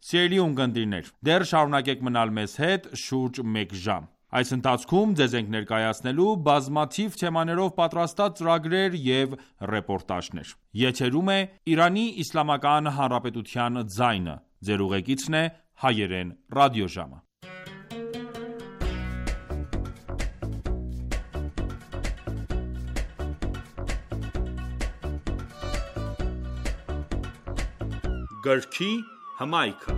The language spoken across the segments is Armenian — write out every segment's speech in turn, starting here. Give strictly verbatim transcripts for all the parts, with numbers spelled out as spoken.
Սիրելի ունկնդիրներ, դեռ շարունակեք մնալ մեզ հետ շուրջ մեկ ժամ։ Այս ընթացքում ձեզ ենք ներկայացնելու բազմաթիվ թեմաներով պատրաստած ծրագրեր և ռեպորտաժներ։ Եթերում է Իրանի Իսլամական Հանրապետության ձայնը։ Ձեր ուղեկիցն է Հայերեն ռադիոժամը։ Գրքի հմայքը։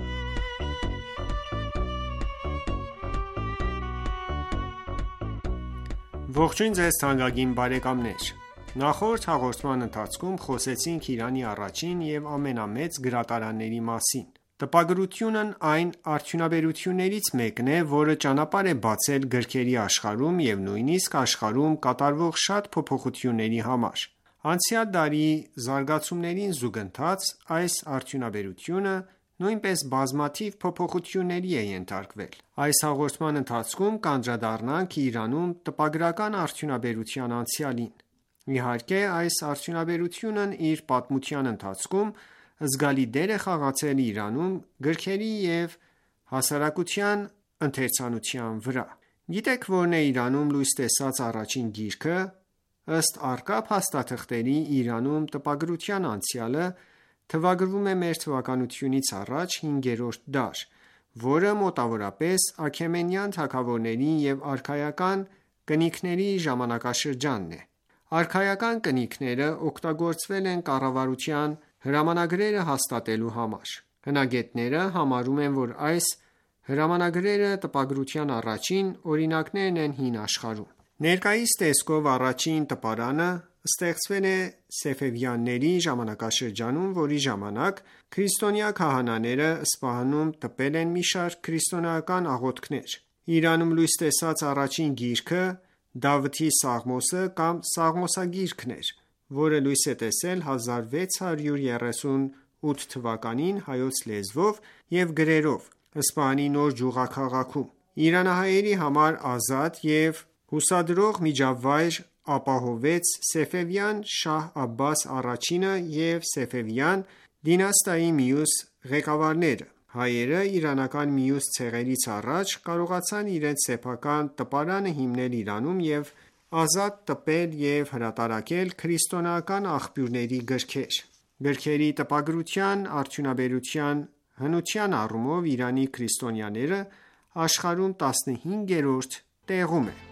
Ողջույն ձեզ թանկագին բարեկամներ։ Նախորդ հաղորդման ընթացքում խոսեցինք Իրանի առաջին և ամենամեծ գրատարանների մասին։ Տպագրությունն այն արդյունաբերություններից մեկն է, որը ճանապարհ է բացել գրքերի աշխարհում և նույնիսկ աշխարհում կատարվող շատ փոփոխությունների համար։ Անցյալ դարի զարգացումներին զուգընթաց, այս արդյունաբերությունը նույնպես բազմաթիվ փոփոխությունների է ենթարկվել։ Այս հաղորդման ընթացքում կանդրադառնանք Իրանում տպագրական արդյունաբերության անցյալին։ Իհարկե, այս արդյունաբերությունն իր պատմության ընթացքում զգալի դեր է խաղացել Իրանում գրքերի և հասարակության ընթերցանության վրա։ Գիտեք որն է Իրանում լույս տեսած առաջին գիրքը։ Ըստ առկա փաստաթղթերի Իրանում տպագրության անցյալը թվագրվում է մ.թ.ա. հինգերորդ դար, որը մոտավորապես Աքեմենյան թագավորների և արքայական կնիքների ժամանակաշրջանն է։ Արքայական կնիքները օգտագործվել են կառավարության հրամանագրերը հաստատելու համար։ Հնագետները համարում են, որ այս հրամանագրերը տպագրության առաջին օրինակներն են հին աշխարհում։ Ներկայիս տեսքով առաջին տպարանը ստեղծվել է Սեֆևյանների ժամանակաշրջանում, որի ժամանակ քրիստոնյա քահանաները Սպահանում տպել են մի շարք քրիստոնեական աղոթքներ։ Իրանում լույս տեսած առաջին գիրքը Դավթի Սաղմոսը կամ Սաղմոսագիրքն էր, որը լույս է տեսել հազար վեց հարյուր երեսուն ութ թվականին հայոց լեզվով և գրերով Սպահանի նոր գյուղաքաղաքում։ Իրանահայերի համար ազատ և հուսադրող միջավայր ապահովեց Սեֆևյան Շահ Աբբաս առաջինը և Սեֆևյան դինաստիայի մյուս ղեկավարները։ Հայերը իրանական մյուս ցեղերից առաջ կարողացան իրենց սեփական տպարանը հիմնել Իրանում և ազատ տպել և հրատարակել քրիստոնեական աղբյուրների գրքեր։ Գրքերի տպագրության արդյունաբերության հնության առումով Իրանի քրիստոնյաները աշխարհում տասնհինգերորդ տեղում են։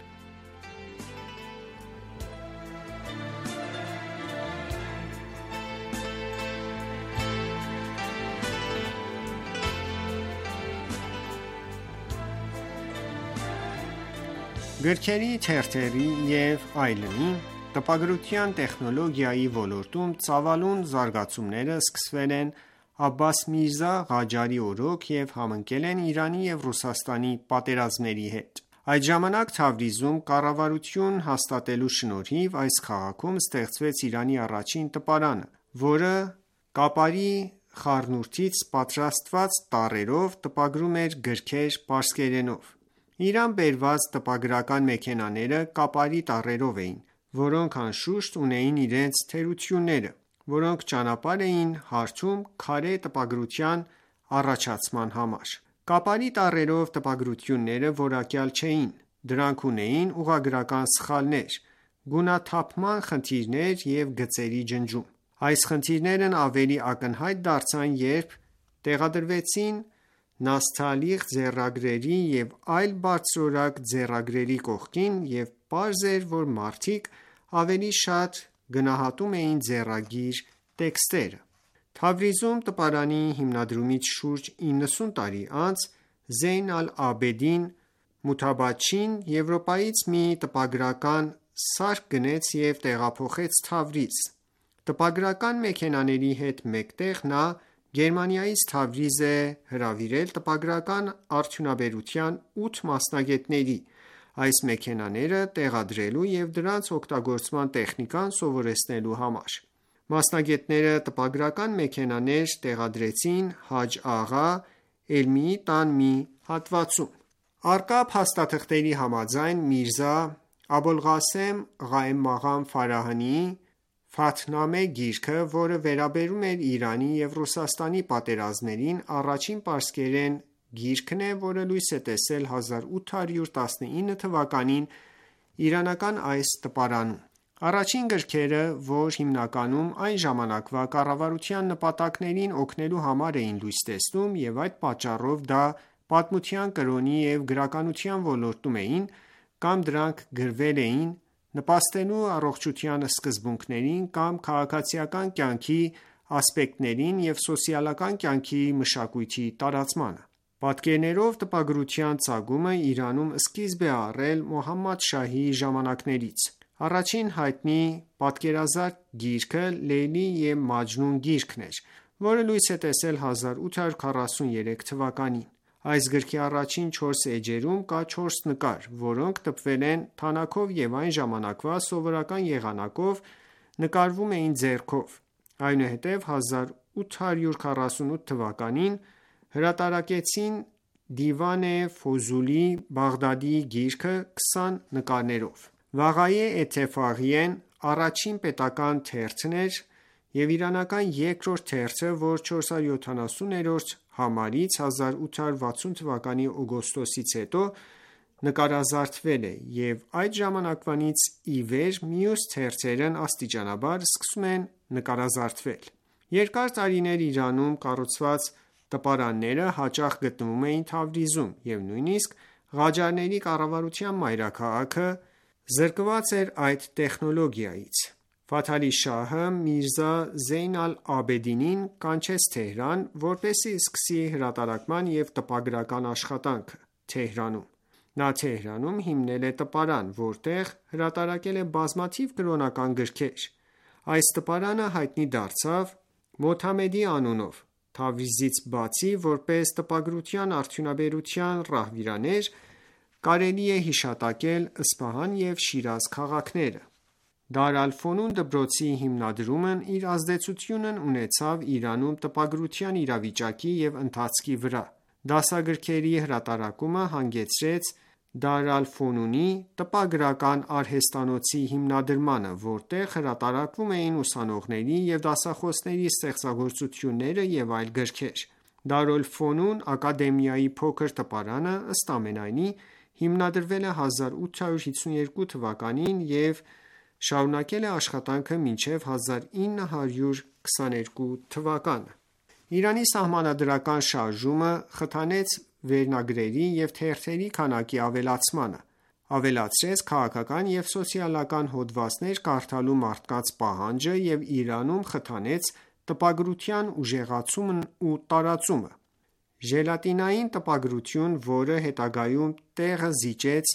Գրքերի, թերթերի և այլնի տպագրության տեխնոլոգիայի ոլորտում ծավալուն զարգացումները սկսվել են Աբբաս Միրզա Ղաջարի օրոք և համընկել են Իրանի և Ռուսաստանի պատերազմների հետ։ Այդ ժամանակ Թավրիզում կառավարություն հաստատելու շնորհիվ այս քաղաքում ստեղծվեց Իրանի առաջին տպարանը, որը կապարի խառնուրդից պատրաստված տառերով տպագրում էր գրքեր պարսկերենով։ Իրան բերված տպագրական մեքենաները կապարի տառերով էին, որոնք անշուշտ ունեին իրենց թերությունները, որոնք ճանապարհ էին հարթում քարե տպագրության առաջացման համար։ Կապարի տառերով տպագրությունները որակյալ չէին, դրանք ունեին ուղղագրական սխալներ, գունաթափման խնդիրներ և գծերի ջնջում։ Այս խնդիրներն ավելի ակնհայտ դարձան, երբ տեղադրվեցին նասթալիղ ձեռագրերի և այլ բարձրորակ ձեռագրերի կողքին, և պարզ էր, որ մարդիկ ավելի շատ գնահատում էին ձեռագիր տեքստերը։ Թավրիզում տպարանի հիմնադրումից շուրջ իննսուն տարի անց Զեյն ալ-Աբեդին Մութաբադչին Եվրոպայից մի տպագրական սարք գնեց և տեղափոխեց Թավրիզ։ Տպագրական մեքենաների հետ մեկտեղ նա Գերմանիայից Թավրիզ է հրավիրել տպագրական արդյունաբերության ութ մասնագետների՝ այս մեքենաները տեղադրելու և դրանց օգտագործման տեխնիկան սովորեցնելու համար։ Մասնագետները տպագրական մեքենաներ տեղադրեցին Հաջ Աղա Էլմիի տան մի հատվածում։ Առկա փաստաթղթերի համաձայն Միրզա Աբոլղասեմ Ղաեմաղան Ֆարահանիի Ֆաթնամե գիրքը, որը վերաբերում էր Իրանի և Ռուսաստանի պատերազմներին, առաջին պարսկերեն գիրքն է, որը լույս է տեսել հազար ութ հարյուր տասնինը թվականին իրանական այս տպարանում: Առաջին գրքերը, որ հիմնականում այն ժամանակվա կառավարության նպատակներին օգնելու համար էին լույս տեսնում և այդ պատճառով դա պատմության, կրոնի և գրականության ոլորտում էին, կամ դրանք գրվել էին նպաստելու առողջության սկզբունքներին կամ քաղաքացիական կյանքի ասպեկտներին և սոցիալական կյանքի մշակույթի տարածմանը: Պատկերներով տպագրության ծագումը Իրանում սկիզբ է առել Մոհամմադ Շահի ժամանակներից: Առաջին հայտնի պատկերազարդ գիրքը «Լեյլի և Մաջնուն» գիրքն էր, որը լույս է տեսել հազար ութ հարյուր քառասուններեք թվականին: Այս գրքի առաջին չորս էջերում կա չորս նկար, որոնք տպվել են թանաքով և այն ժամանակվա սովորական եղանակով նկարվում էին ձեռքով: Այնուհետև հազար ութ հարյուր քառասունութ թվականին հրատարակեցին Դիվան Ֆոզուլի Բաղդադիի գիրքը քսան նկարներով: Վաղայե Էթեֆաղիեն առաջին պետական թերթն էր և իրանական երկրորդ թերթը, որ չորս հարյուր յոթանասուներորդ համարից հազար ութ հարյուր վաթսուն թվականի օգոստոսից հետո նկարազարդվել է և այդ ժամանակվանից ի վեր մյուս թերթերն աստիճանաբար սկսում են նկարազարդվել: Երկար տարիներ Իրանում կառուցված տպարանները հաճախ գտնվում էին Թավրիզում և նույնիսկ Ղաջարների կառավարության մայրաքաղաքը զրկված էր այդ տեխնոլոգիայից: Ֆաթհ Ալի Շահը Միրզա Զեյն ալ-Աբեդինին կանչեց Թեհրան, որպեսզի սկսի հրատարակման և տպագրական աշխատանքը Թեհրանում: Նա Թեհրանում հիմնել է տպարան, որտեղ հրատարակել է բազմաթիվ կրոնական գրքեր: Այս տպարանը հայտնի դարձավ Մոթամեդի անունով: Թավրիզից բացի, որպես տպագրության արդյունաբերության ռահվիրաներ, կարելի է հիշատակել Սպահան և Շիրազ քաղաքները: Դար ալ-Ֆոնուն դպրոցի հիմնադրումն իր ազդեցությունն ունեցավ Իրանում տպագրության իրավիճակի և ընթացքի վրա: Դասագրքերի հրատարակումը հանգեցրեց Դար ալ-Ֆոնունի տպագրական արհեստանոցի հիմնադրմանը, որտեղ հրատարակվում էին ուսանողների և դասախոսների ստեղծագործությունները և այլ գրքեր: Դար ալ-Ֆոնուն ակադեմիայի փոքր տպարանը, ըստ ամենայնի, հիմնադրվել է հազար ութ հարյուր հիսունյոթ թվականին և շարունակել է աշխատանքը մինչև հազար ինը հարյուր քսաներկու թվականը: Իրանի սահմանադրական շարժումը խթանեց վերնագրերի և թերթերի քանակի ավելացմանը, ավելացրեց քաղաքական և սոցիալական հոդվածներ կարդալու մարդկանց պահանջը և Իրանում խթանեց տպագրության ուժեղացումն ու տարածումը: Ժելատինային տպագրություն, որը հետագայում տեղը զիջեց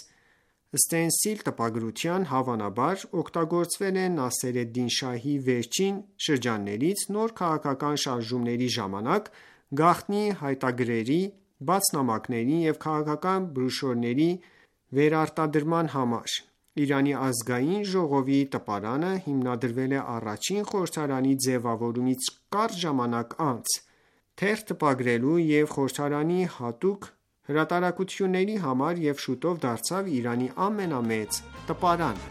ստենսիլ տպագրության, հավանաբար օգտագործվել է Նասեր էլ-Դին Շահի վերջին շրջաններից նոր քաղաքական շարժումների ժամանակ գաղտնի հայտագրերի, բաց նամակների և քաղաքական բրոշյուրների վերարտադրման համար: Իրանի ազգային ժողովի տպարանը հիմնադրվել է առաջին խորհրդարանի ձևավորումից կարճ ժամանակ անց, թերթ տպագրելու և խորհրդարանի հատուկ հրատարակությունների համար և շուտով դարձավ Իրանի ամենամեծ տպարանը: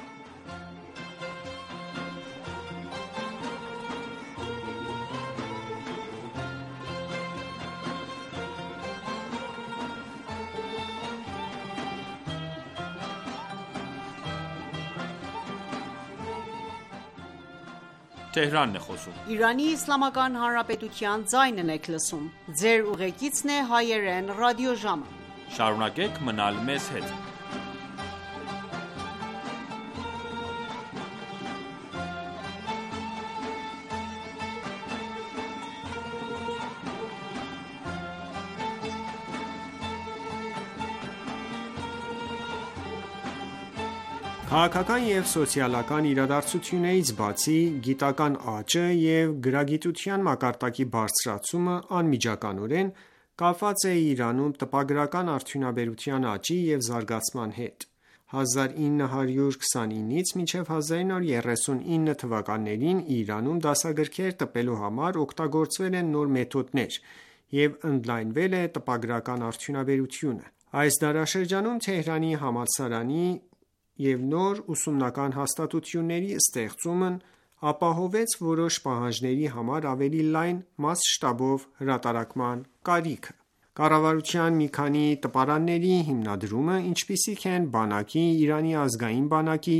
Քաղաքական և սոցիալական իրադարձություններից բացի, գիտական աճը և գրագիտության մակարդակի բարձրացումը անմիջականորեն կապված է Իրանում տպագրական արդյունաբերության աճի և զարգացման հետ: հազար ինը հարյուր քսանինից մինչև հազար ինը հարյուր երեսունինը թվականներին Իրանում դասագրքեր տպելու համար օգտագործվել են նոր մեթոդներ և ընդլայնվել է տպագրական արդյունաբերությունը: Այս դարաշրջանում Թեհրանի համալսարանի և նոր ուսումնական հաստատությունների ստեղծումն ապահովեց որոշ պահանջների համար ավելի լայն մասշտաբով հրատարակման կարիքը: Կառավարության մի քանի տպարանների հիմնադրումը, ինչպիսիք են բանակի, Իրանի ազգային բանակի,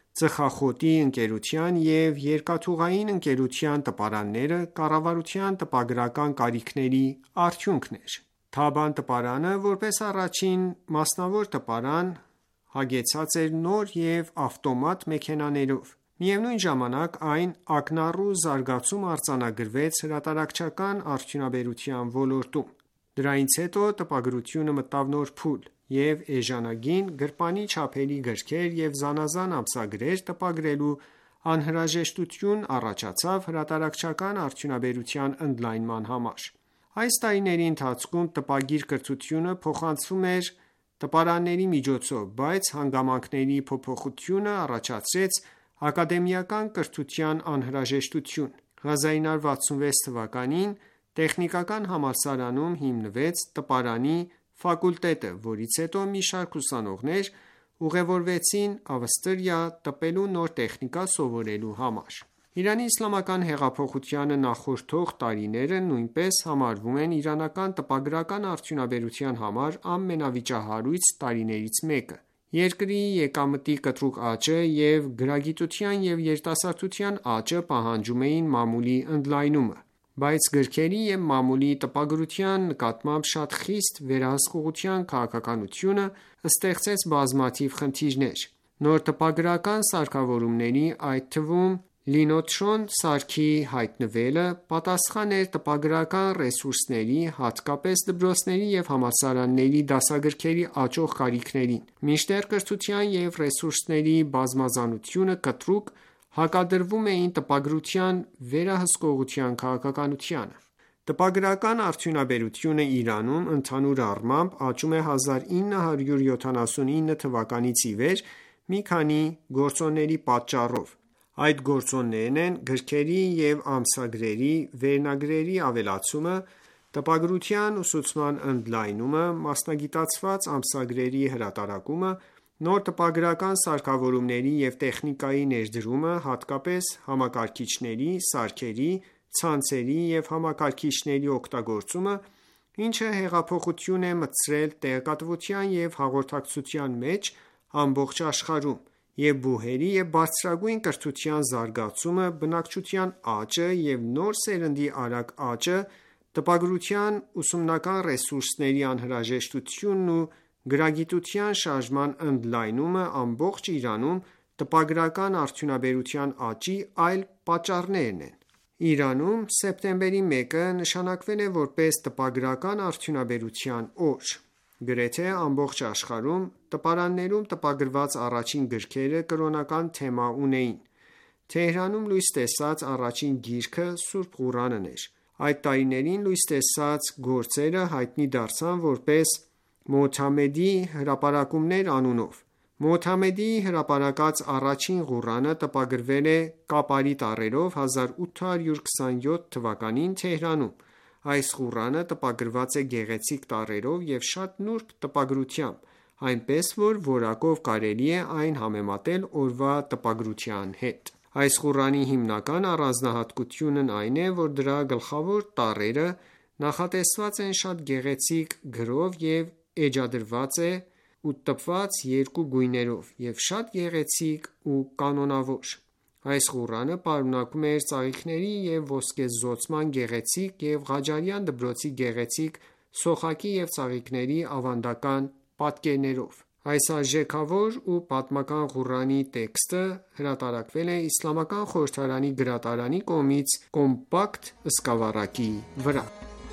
ծխախոտի ընկերության և երկաթուղային ընկերության տպարանները, կառավարության տպագրական կարիքների արդյունքն էր: Թաբան տպարանը, որպես առաջին մասնավոր տպարան, հագեցած էր նոր և ավտոմատ մեքենաներով: Միևնույն ժամանակ, այն ակնառու զարգացում արձանագրվեց հրատարակչական արդյունաբերության ոլորտում: Դրանից հետո տպագրությունը մտավ նոր փուլ, և էժանագին, գրպանի չափերի գրքեր և զանազան ամսագրեր տպագրելու անհրաժեշտություն առաջացավ հրատարակչական արդյունաբերության ընդլայնման համար: Այս տարիների ընթացքում տպագիր կրթությունը փոխանցվում էր տպարանների միջոցով, բայց հանգամանքների փոփոխությունը առաջացրեց ակադեմիական կրթության անհրաժեշտություն: հազար նոր վաթսունվեց թվականին տեխնիկական համալսարանում հիմնվեց տպարանի ֆակուլտետը, որից հետո մի շարք ուսանողներ ուղևորվեցին Ավստրիա տպելու նոր տեխնիկա սովորելու համար: Իրանի իսլամական հեղափոխությանը նախորդող տարիները նույնպես համարվում են իրանական տպագրական արդյունաբերության համար ամենավիճահարույց տարիներից մեկը: Երկրի եկամտի կտրուկ աճը և գրագիտության և երիտասարդության աճը պահանջում էին մամուլի ընդլայնումը: Բայց գրքերի և մամուլի տպագրության նկատմամբ շատ խիստ վերահսկողության քաղաքականությունը ստեղծեց բազմաթիվ խնդիրներ: Նոր տպագրական սարքավորումների, այդ թվում լինոթրոն սարքի հայտնվելը, պատասխան էր տպագրական ռեսուրսների, հատկապես դպրոցների և համալսարանների դասագրքերի աճող կարիքներին: Մինչդեռ կրթության և ռեսուրսների բազմազանությունը կտրուկ հակադրվում էին տպագրության վերահսկողության քաղաքականությանը: Տպագրական արդյունաբերությունը Իրանում, ընդհանուր առմամբ, աճում է հազար ինը հարյուր յոթանասունինը թվականից ի վեր մի քանի գործոնների պատճառով: Այդ գործոններն են գրքերի և ամսագրերի վերնագրերի ավելացումը, տպագրության ուսուցման ընդլայնումը, մասնագիտացված ամսագրերի հրատարակումը, նոր տպագրական սարքավորումների և տեխնիկայի ներդրումը, հատկապես համակարգիչների, սարքերի, ցանցերի և համակարգիչների օգտագործումը, ինչը հեղափոխություն է մտցրել տեղեկատվության և հաղորդակցության մեջ ամբողջ աշխարհում, և բուհերի և բարձրագույն կրթության զարգացումը, բնակչության աճը և նոր սերնդի արագ աճը, տպագրության ուսումնական ռեսուրսների անհրաժեշտությունն ու գրագիտության շարժման ընդլայնումը ամբողջ Իրանում տպագրական արդյունաբերության աճի այլ պատճառներ են: Իրանում սեպտեմբերի մեկը նշանակվել է որպես տպագրական արդյունաբերության օր: Գրեթե ամբողջ աշխարհում տպարաններում տպագրված առաջին գրքերը կրոնական թեմա ունեին: Թեհրանում լույս տեսած առաջին գիրքը Սուրբ Ղուրանն էր: Այդ տարիներին լույս տեսած գործերը հայտնի դարձան որպես Մոթամեդի հրապարակումներ անունով: Մոթամեդիի հրապարակած առաջին Ղուրանը տպագրվել է կապարի տառերով հազար ութ հարյուր քսանյոթ թվականին Թեհրանում: Այս Ղուրանը տպագրված է գեղեցիկ տառերով և շատ նուրբ տպագրությամբ, այնպես որ որակով կարելի է այն համեմատել օրվա տպագրության հետ: Այս Ղուրանի հիմնական առանձնահատկությունն այն է, որ դրա գլխավոր տառերը նախատեսված են շատ գեղեցիկ գրով և էջադրված է ու տպված երկու գույներով և շատ գեղեցիկ ու կանոնավոր: Այս Ղուրանը պարունակում էր ծաղիկների և ոսկեզօծման գեղեցիկ և Ղաջարյան դպրոցի գեղեցիկ սոխակի և ծաղիկների ավանդական պատկերներով: Այս արժեքավոր ու պատմական Ղուրանի տեքստը հրատարակվել է Իսլամական խորհրդարանի գրադարանի կողմից կոմպակտ սկավառակի վրա: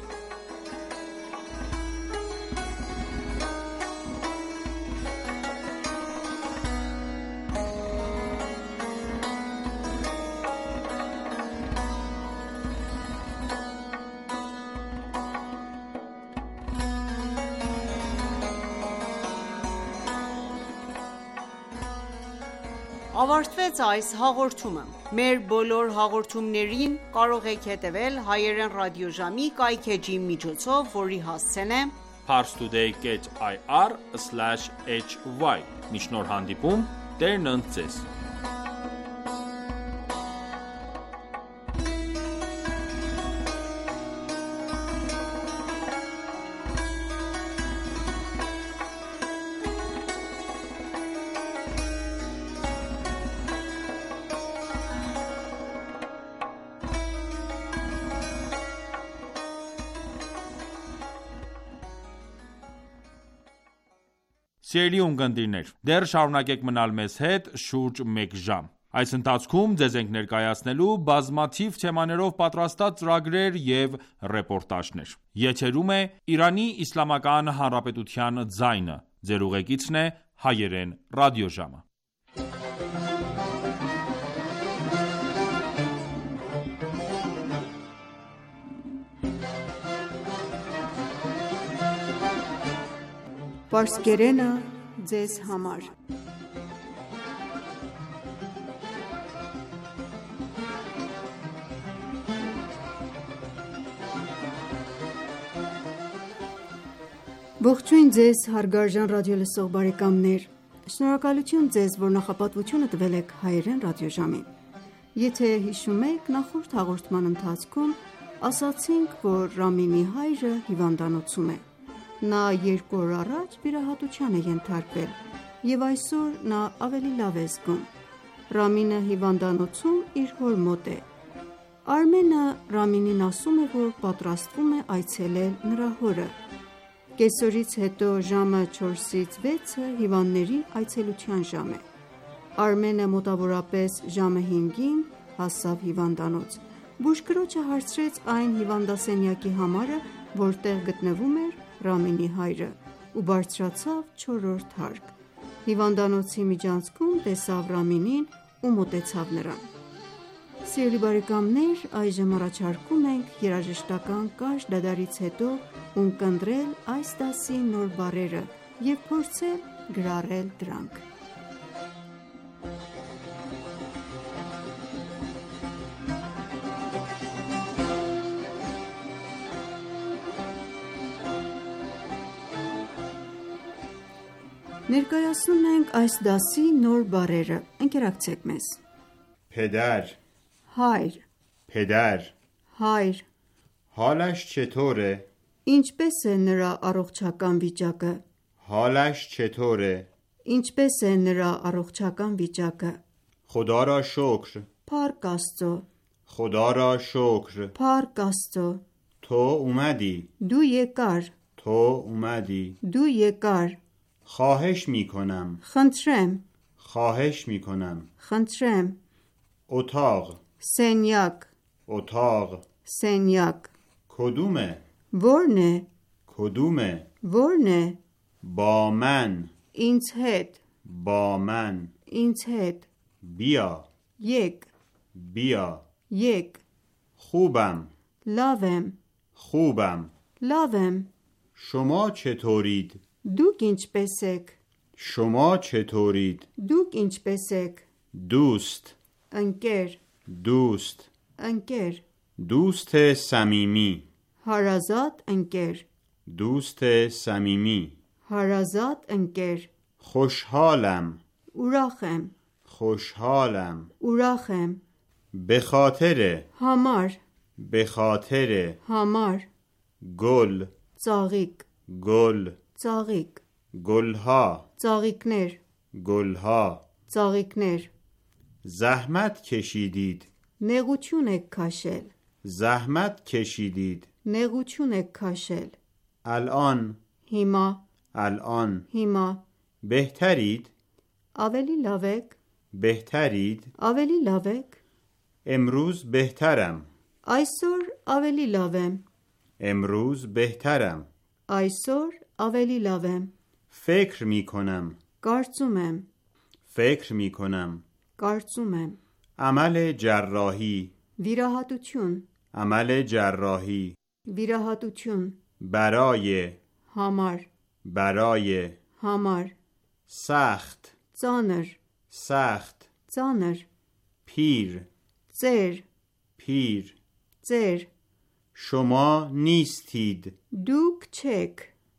Ավարտվեց այս հաղորդումը: Մեր բոլոր հաղորդումներին կարող եք հետևել հայերեն ռադիոժամի կայքէջի միջոցով, որի հասցեն է parstoday կետ ir սլաշ էյչ վայ: Մինչ նոր հանդիպում, Տերն ընդ Ձեզ: Սիրելի ունկնդիրներ, դեռ շարունակեք մնալ մեզ հետ շուրջ մեկ ժամ։ Այս ընթացքում ձեզ ենք ներկայացնելու բազմաթիվ թեմաներով պատրաստած ծրագրեր և ռեպորտաժներ։ Եթերում է Իրանի Իսլամական Հանրապետության ձայնը։ Ձեր ուղեկիցն է Հայերեն ռադիոժամը։ Պարսկերենը ձեզ համար։ Ողջույն ձեզ հարգարժան ռադիոլսող բարեկամներ։ Շնորհակալություն ձեզ, որ նախապատվությունը տվել եք Հայերեն ռադիոժամին։ Եթե հիշում եք, նախորդ հաղորդման ընթացքում ասացինք, որ Ռամինի հայրը հիվանդանոցում է։ Նա երկու օր առաջ վիրահատության է ենթարկվել և այսօր նա ավելի լավ է զգում։ Ռամինը հիվանդանոցում իր հոր մոտ է։ Արմենը Ռամինին ասում է, որ պատրաստվում է այցելել նրա հորը։ Կեսօրից հետո ժամը չորսից վեցը հիվանդների այցելության ժամ է։ Արմենը մոտավորապես ժամը հինգին հասավ հիվանդանոց։ Բուժքրոջը հարցրեց այն հիվանդասենյակի համարը, որտեղ գտնվում էր Ռամինի հայրը, ու բարձրացավ չորրորդ հարկ։ Հիվանդանոցի միջանցքում տեսավ Ռամինին ու մոտեցավ նրան։ Սիրելի բարեկամներ, այժմ առաջարկում ենք երաժշտական կարճ դադարից հետո ունկնդրել այս դասի նոր բառերը և փորձել գրառել դրանք։ Ներկայացնում ենք այս դասի նոր բառերը։ Ընկերակցեք մեզ։ پدر Հայր, پدر հայր, حالش چطوره؟ ինչպես է նրա առողջական վիճակը։ حالش چطوره؟ Ինչպես է նրա առողջական վիճակը։ خدا را شکر Փառք Աստծո, خدا را شکر Փառք Աստծո։ تو اومدی Դու եկար, تو اومدی դու եկար։ خواهش میکنم Խնդրեմ, خواهش میکنم խնդրեմ։ اتاق Սենյակ, اتاق սենյակ։ کدومه؟ Որն է, کدومه؟ որն է։ با من Ինձ հետ, با من ինձ հետ։ بیا Եկ, بیا եկ։ خوبم Լավ եմ, خوبم լավ եմ։ شما چطورید؟ Դուք ինչպես եք։ شما چطورید؟ Դուք ինչպես եք։ دوست Ընկեր, دوست ընկեր։ دوست صمیمی Հարազատ ընկեր, دوست صمیمی հարազատ ընկեր։ خوشحالم Ուրախ եմ, خوشحالم ուրախ եմ։ به خاطر Համար, به خاطر համար։ گل Ծաղիկ, گل ծաղիկ։ گلها Ծաղիկներ, گلها ծաղիկներ։ زحمت کشیدید Նեղություն եք քաշել, زحمت کشیدید նեղություն եք քաշել։ الان Հիմա, الان հիմա։ بهترید Ավելի լավ եք, بهترید ավելի լավ եք։ امروز بهترم Այսօր ավելի լավ եմ, امروز بهترم այսօր ավելի լավ եմ։ فکر می کنم Կարծում եմ, فکر می کنم կարծում եմ։ عمل جراحی Վիրահատություն, عمل جراحی վիրահատություն։ برای Համար, برای համար։ سخت Ծանր, سخت ծանր։ پیر Ծեր, پیر ծեր։ شما نیستید Դուք չեք,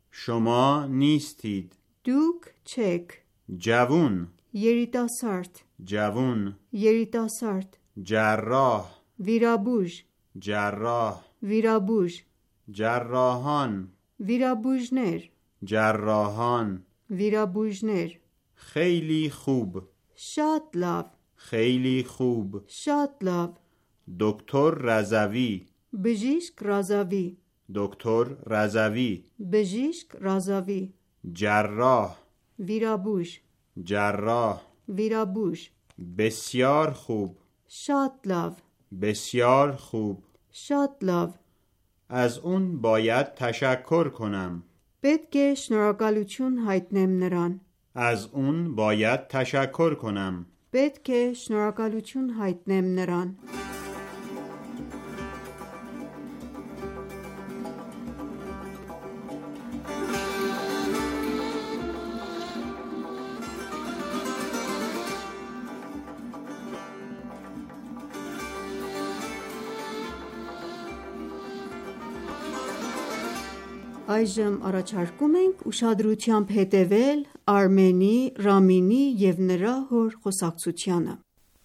شما نیستید դուք չեք։ جوون Երիտասարդ, جوون երիտասարդ։ جراح Վիրաբույժ, جراح վիրաբույժ։ جراحان Վիրաբույժներ, جراحان վիրաբույժներ։ خیلی خوب Շատ լավ, خیلی خوب շատ լավ։ دکتر رضوی Բժիշկ Ռազավի, دکتر رضوی բժիշկ Ռազավի։ جراح ویرابوژ جراح ویرابوژ بسیار خوب شاد لاو بسیار خوب شاد لاو از اون باید تشکر کنم պետք է շնորհակալություն հայտնեմ նրան از اون باید تشکر کنم պետք է շնորհակալություն հայտնեմ նրան Այժմ առաջարկում ենք ուշադրությամբ հետևել Արմենի, Ռամինի և նրա հոր խոսակցությանը։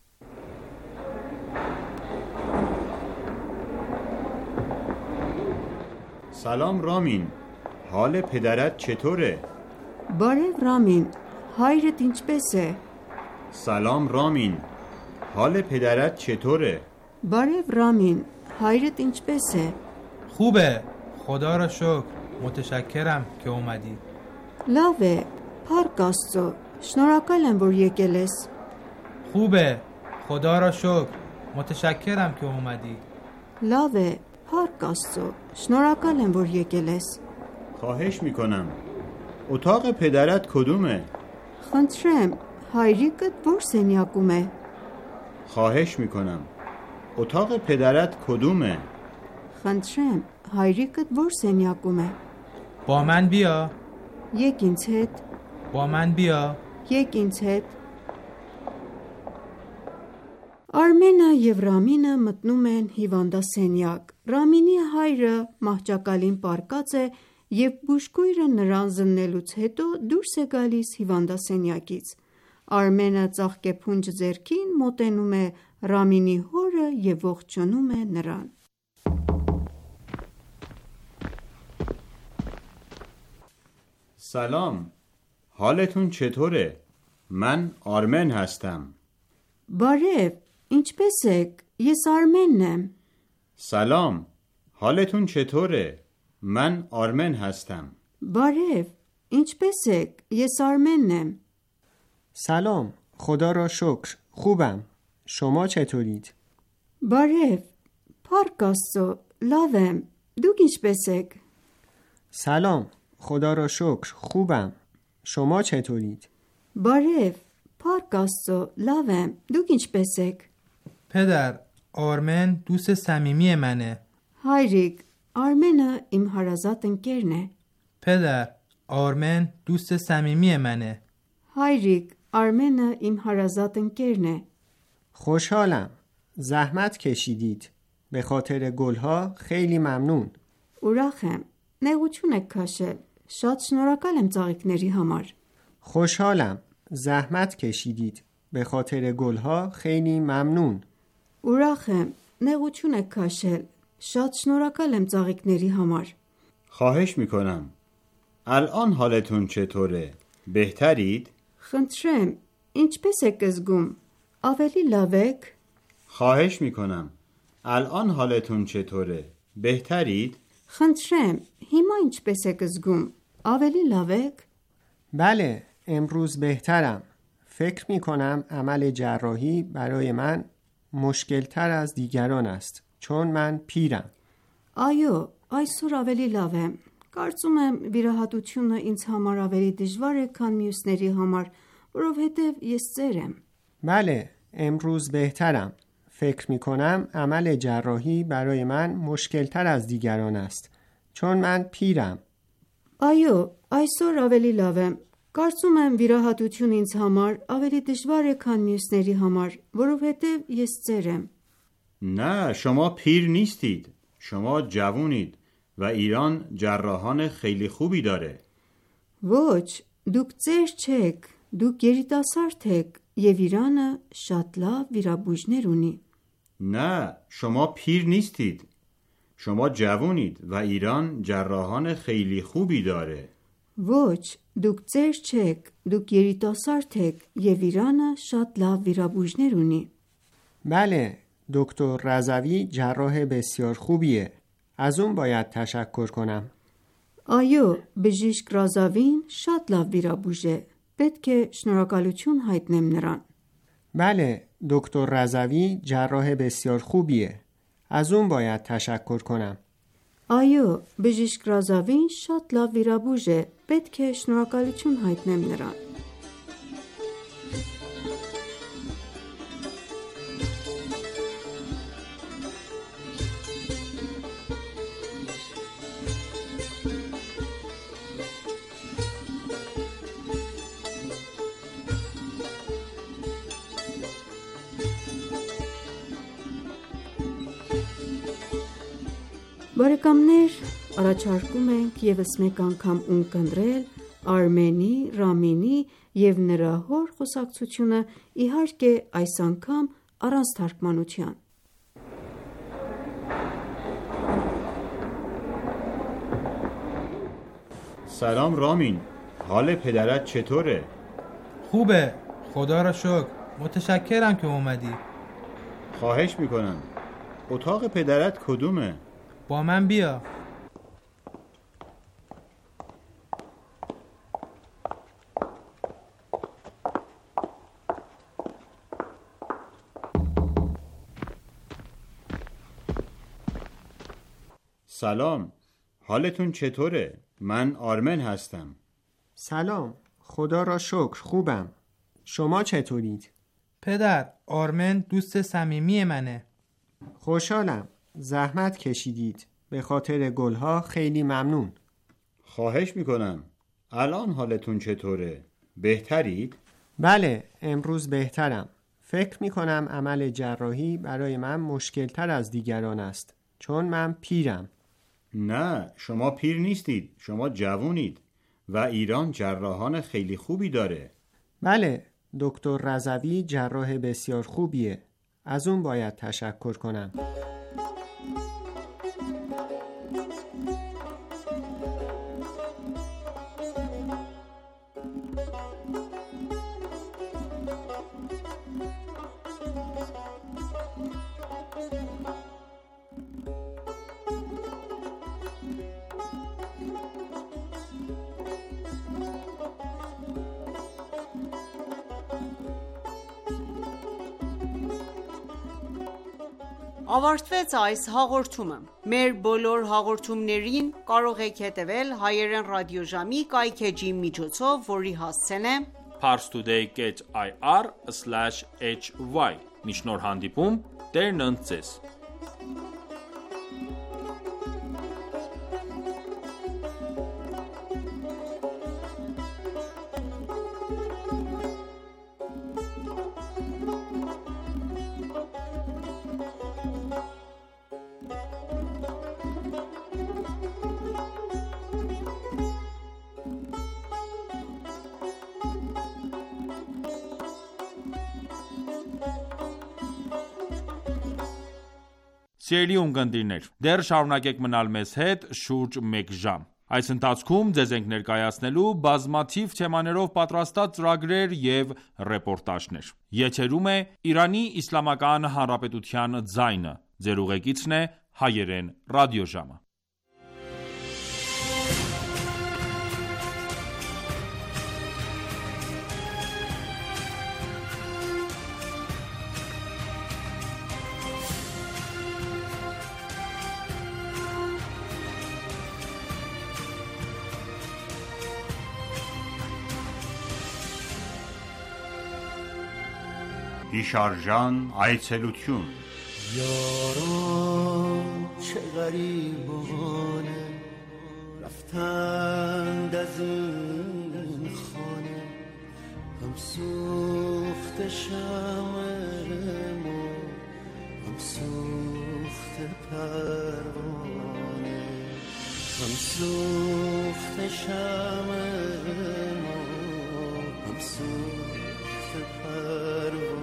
سلام رامین حال پدرت چطوره؟ Բարև Ռամին, հայրդ ինչպես է։ سلام رامین حال پدرت چطوره؟ Բարև Ռամին, հայրդ ինչպես է։ خوبه خدا را شکر متشکرم که اومدی Լավ է, փառք Աստծո, շնորհակալ եմ, որ եկել ես։ خوبه خدا را شکر متشکرم که اومدی Լավ է, փառք Աստծո, շնորհակալ եմ, որ եկել ես։ خواهش میکنم اتاق پدرت کدومه؟ Խնդրեմ, հայրիկդ որ սենյակում է։ خواهش میکنم اتاق پدرت کدومه؟ Խնդրեմ, հայրիկդ որ սենյակում է։ با من بیا Եկ ինձ հետ, با من بیا եկ ինձ հետ։ Արմենը և Ռամինը մտնում են հիվանդասենյակ։ Ռամինի հայրը մահճակալին պառկած է և բուժքույրը նրան զննելուց հետո դուրս է գալիս հիվանդասենյակից։ Արմենը ծաղկեփունջ ձեռքին մոտենում է Ռամինի հորը և ողջունում է նրան։ سلام حالتون چطوره؟ من آرمن هستم Բարև, ինչպես եք, ես Արմենն եմ։ سلام حالتون چطوره؟ من آرمن هستم Բարև, ինչպես եք, ես Արմենն եմ։ سلام خدا را شکر خوبم شما چطورید؟ Բարև, փառք Աստծո, լավ եմ։ Դուք ինչպես եք։ سلام خدا را شکر خوبم شما چطورید؟ Բարև, փառք Աստծո, լավ եմ։ Դուք ինչպես եք։ پدر آرمن دوست صمیمی منه Հայրիկ, Արմենը իմ հարազատ ընկերն է։ پدر آرمن دوست صمیمی منه Հայրիկ, Արմենը իմ հարազատ ընկերն է։ خوشحالم زحمت کشیدید به خاطر گلها خیلی ممنون Ուրախ եմ։ Նեղություն եք քաշել։ Շատ շնորհակալ եմ ծաղիկների համար։ خوشحالم زحمت کشیدید به خاطر گلها خیلی ممنون Ուրախ եմ։ Նեղություն եք քաշել։ Շատ շնորհակալ եմ ծաղիկների համար։ خواهش میکنم الان حالتون چطوره؟ بهترید؟ Խնդրեմ, ինչպես եք զգում։ Ավելի լավ եք։ خواهش میکنم الان حالتون چطوره؟ بهترید؟ Խնդրեմ, հիմա ինչպես եք զգում։ Ավելի լավ եք։ بله امروز بهترم فکر می کنم عمل جراحی برای من مشکل تر از دیگران است چون من پیرم Այո, այսօր ավելի լավ եմ։ Կարծում եմ վիրահատությունը ինձ համար ավելի դժվար է, քան մյուսների համար, որովհետև ես ծեր եմ։ بله امروز بهترم فکر می کنم عمل جراحی برای من مشکل تر از دیگران است چون من پیرم Այո, այսօր ավելի լավ եմ։ Կարծում եմ վիրահատությունը ինձ համար ավելի դժվար է, քան մյուսների համար, որովհետև ես ծեր եմ։ نه شما پیر نیستید شما جوونید و ایران جراحان خیلی خوبی داره Ոչ, դուք ծեր չեք, դուք երիտասարդ եք, եւ Իրանը շատ լավ վիրաբույժներ ունի։ نه شما پیر نیستید شما جوونید و ایران جراحان خیلی خوبی داره Ոչ, դուք ծեր չեք, դուք երիտասարդ եք, եւ Իրանը շատ լավ վիրաբույժներ ունի։ بله دکتر رضوی جراح بسیار خوبیه از اون باید تشکر کنم Այո, բժիշկ Ռազավին շատ լավ վիրաբույժ է։ պետք է շնորհակալություն հայտնեմ նրան։ بله دکتر رضوی جراح بسیار خوبیه. از اون باید تشکر کنم. Այո, բժիշկ Ռազավին շատ լավ վիրաբույժ է, պետք է շնորհակալություն հայտնեմ նրան։ Բարեկամներ, առաջարկում ենք ևս մեկ անգամ ունկնդրել Արմենի, Ռամինի և նրա հոր խոսակցությունը, իհարկե այս անգամ առանց թարգմանության։ سلام رامین، حال پدرت چطوره؟ خوبه، خدا را شکر. متشکرم که اومدی. خواهش میکنم. اتاق پدرت کدومه؟ با من بیا. سلام، حالتون چطوره؟ من آرمن هستم. سلام، خدا را شکر خوبم. شما چطورید؟ پدر، آرمن دوست صمیمی منه. خوشحالم. زحمت کشیدید. به خاطر گلها خیلی ممنون. خواهش میکنم. الان حالتون چطوره؟ بهترید؟ بله، امروز بهترم. فکر میکنم عمل جراحی برای من مشکل تر از دیگران است، چون من پیرم. نه، شما پیر نیستید. شما جوونید و ایران جراحان خیلی خوبی داره. بله، دکتر رضوی جراح بسیار خوبیه. از اون باید تشکر کنم. Ավարտվեց այս հաղորդումը։ Մեր բոլոր հաղորդումներին կարող եք հետևել հայերեն ռադիոժամի կայքէջի միջոցով, որի հասցեն է parstoday dot i r slash h y։ Մինչ նոր հանդիպում, Տերն ընդ ձեզ։ Սիրելի ունկնդիրներ, դեռ շարունակեք մնալ մեզ հետ շուրջ մեկ ժամ։ Այս ընթացքում ձեզ ենք ներկայացնելու բազմաթիվ թեմաներով պատրաստած ծրագրեր և ռեպորտաժներ։ Եթերում է Իրանի Իսլամական Հանրապետության ձայնը։ Ձեր ուղեկիցն է հայերեն ռադիոժամը։ هیشارژان այցելություն یاران چه غریبانه رفتند از این خانه هم سوخت شمع ما هم سوخت پروانه هم سوخت شمع ما هم سوخت پروانه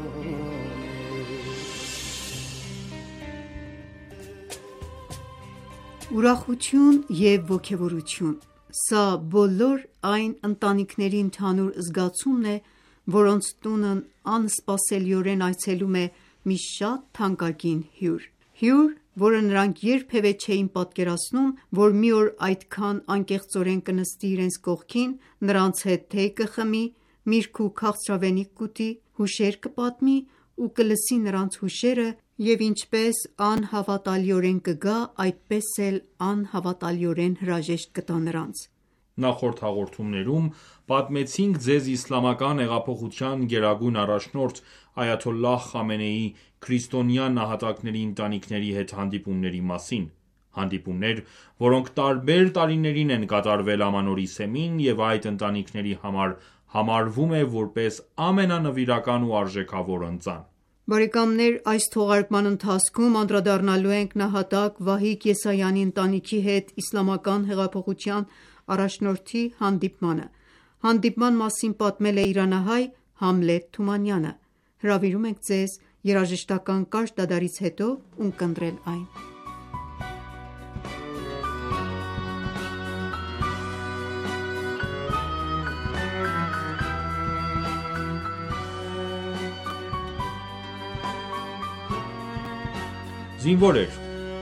Ուրախություն և ոգևորություն։ Սա բոլոր այն ընտանիքների ընդհանուր զգացումն է, որոնց տունն անսպասելիորեն այցելում է մի շատ թանկագին հյուր։ Հյուր, որը նրանք երբևէ չէին պատկերացնում, որ մի օր այդքան անկեղծորեն կնստի իրենց կողքին, նրանց հետ թեյ կխմի, միրգ ու քաղցրավենիք կուտի, հուշեր կպատմի ու կլսի նրանց հուշերը և ինչպես անհավատալիորեն կգա, այդպես էլ անհավատալիորեն հրաժեշտ կտա նրանց: Նախորդ հաղորդումներում պատմեցինք ձեզ իսլամական հեղափոխության գերագույն առաջնորդ այաթոլլահ Խամենեիի քրիստոնյա նահատակների ընտանիքների հետ հանդիպումների մասին: Հանդիպումներ, որոնք տարբեր տարիներին են կատարվել Ամանորի սեմին և այդ ընտանիքների համար համարվում է որպես ամենանվիրական ու արժեքավոր ընծան: Բարեկամներ այս թողարկման ընթացքում անդրադառնալու ենք նահատակ Վահիկ Եսայանի ընտանիքի հետ իսլամական հեղափոխության առաջնորդի հանդիպմանը: Հանդիպման մասին պատմել է իրանահայ Համլետ Թումանյանը: Հրավիրում ենք Ձեզ երաժշտական կարճ դադարից հետո ունկնդրել այն: Զինվոր էր,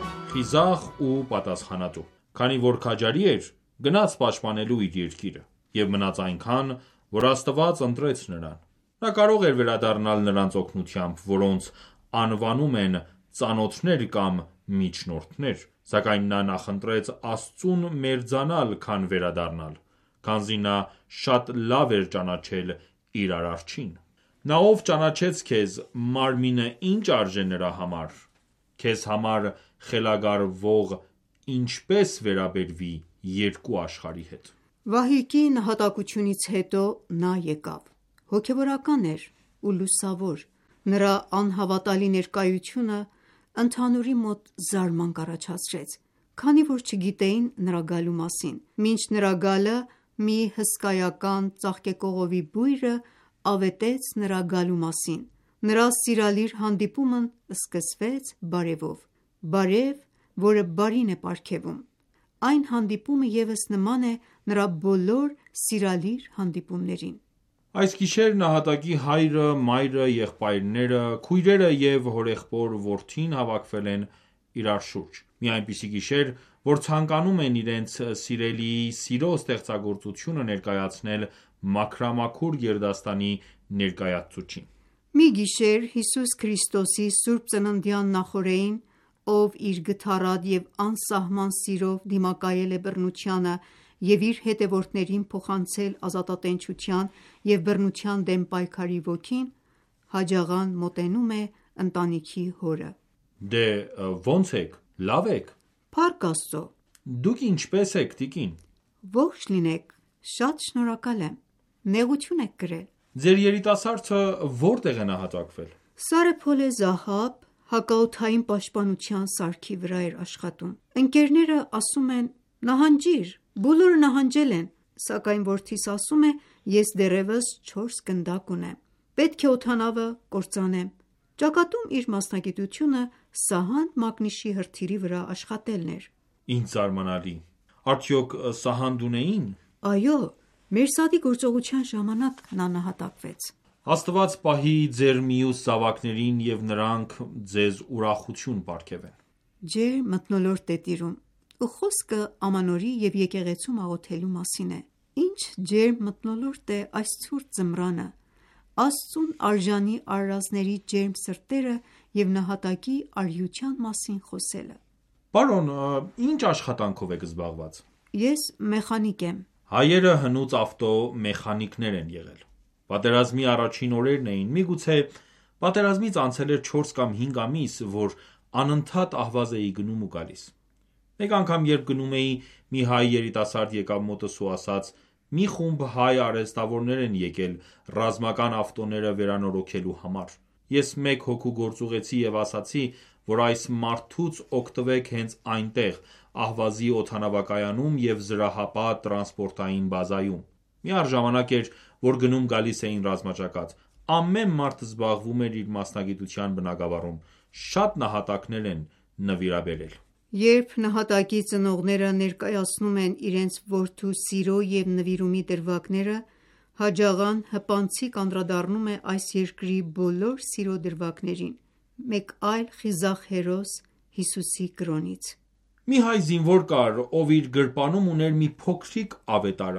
խիզախ ու պատասխանատու: Քանի որ քաջարի էր, գնաց պաշտպանելու իր երկիրը և մնաց այնքան, որ Աստված ընտրեց նրան: Նա կարող էր վերադառնալ նրանց օգնությամբ, որոնց անվանում են ծանոթներ կամ միջնորդներ: Սակայն նա նախընտրեց Աստծուն մերձանալ, քան վերադառնալ, քանզի նա շատ լավ էր ճանաչել իր Արարչին: Նա ով ճանաչեց քեզ, մարմինը ինչ արժե նրա համար: Քեզ համար խելագարվող ինչպե՞ս վերաբերվի երկու աշխարհի հետ: Վահիկի նահատակությունից հետո նա եկավ: Հոգևորական էր ու լուսավոր: Նրա անհավատալի ներկայությունը ընդհանուրի մոտ զարմանք առաջացրեց, քանի որ չգիտեին նրա գալու մասին: Մինչ նրա գալը մի հսկայական ծաղկեկողովի բույրը ավետեց նրա գալու մասին: Նրա սիրալիր հանդիպումն սկսվեց բարևով: Բարև, որը բարին է պարգևում: Այն հանդիպումը ևս նման է նրա բոլոր սիրալիր հանդիպումներին: Այս գիշեր նահատակի հայրը, մայրը, եղբայրները, քույրերը և հորեղբոր որդին հավաքվել են իրար շուրջ: Մի այնպիսի գիշեր, որ ցանկանում են իրենց սիրելիի սիրո ստեղծագործությունը ներկայացնել մաքրամաքուր գերդաստանի ներկայացուցչին: Մի գիշեր Հիսուս Քրիստոսի սուրբ ծննդյան նախօրեին, ով իր գթառատ և անսահման սիրով դիմակայել է բռնությանը և իր հետևորդներին փոխանցել ազատատենչության և բռնության դեմ պայքարի ոգին, հաջաղան մոտենում է ընտանիքի հորը: Դե ո՞նց եք, լավ ե՞ք: Փառք Աստծո: Դուք ինչպե՞ս եք տիկին: Ողջ լինեք, շատ շնորհակալ եմ: Նեղություն եք կրել: Ձեր երիտասարդը որտե՞ղ է նահատակվել: Սարեփոլե Զահաբ հակաօդային պաշտպանության սարքի վրա էր աշխատում: Ընկերները ասում են նահանջիր, բոլորը նահանջել են, սակայն որդիս ասում է ես դեռևս չորս գնդակ ունեմ: Պետք է օդանավը կործանեմ: Ճակատում իր մասնագիտությունը սահանդ մակնիշի հրթիռի վրա աշխատելն էր: Ինչ զարմանալի: Արդյոք սահանդ ունեի՞ն: Այո, Մերսադի գործողության ժամանակ նա նահատակվեց: Աստված պահի ձեր մյուս զավակներին և նրանք ձեզ ուրախություն պարգևեն: Ջերմ մթնոլորտ է տիրում ու խոսքը Ամանորի և եկեղեցում աղոթելու մասին է: Ինչ ջերմ մթնոլորտ է այս ցուրտ ձմռանը: Աստծուն արժանի արարածների ջերմ սրտերը և նահատակի արիության մասին խոսելը: Պարոն, ինչ աշխատանքով եք զբաղված: Ես մեխանիկ եմ: Հայերը հնուց ավտո-մեխանիկներ են եղել: Պատերազմի առաջին օրերն էին, միգուցե պատերազմից անցել էր չորս կամ հինգ ամիս, որ անընդհատ ահվազ էի գնում ու գալիս: Մեկ անգամ երբ գնում էի, մի հայ երիտասարդ եկավ մոտս ու ասաց. մի խումբ հայ արհեստավորներ են եկել ռազմական ավտոները վերանորոգելու համար: Ես մեկ հոգու գործ ուղղեցի և ասացի, որ այս մարդուց օգտվեք հենց այնտեղ, Ահվազի օդանավակայանում և զրահապատ տրանսպորտային բազայում: Միառժամանակ էր, որ գնում-գալիս էին ռազմաճակատ: Ամեն մարդ զբաղվում էր իր մասնագիտության բնագավառում: Շատ նահատակներ են նվիրաբերել: Երբ նահատակի ծնողները ներկայացնում են իրենց որդու սիրո և նվիրումի դրվագները, հաջաղան հպանցիկ անդրադառնում է այս երկրի բոլոր սիրո դրվագներին, մեկ այլ խիզախ հերոս Հիսուսի կրոնից: Մի հայ զինվոր կար, ով իր գրպանում ուներ մի փոքրիկ ավետարան: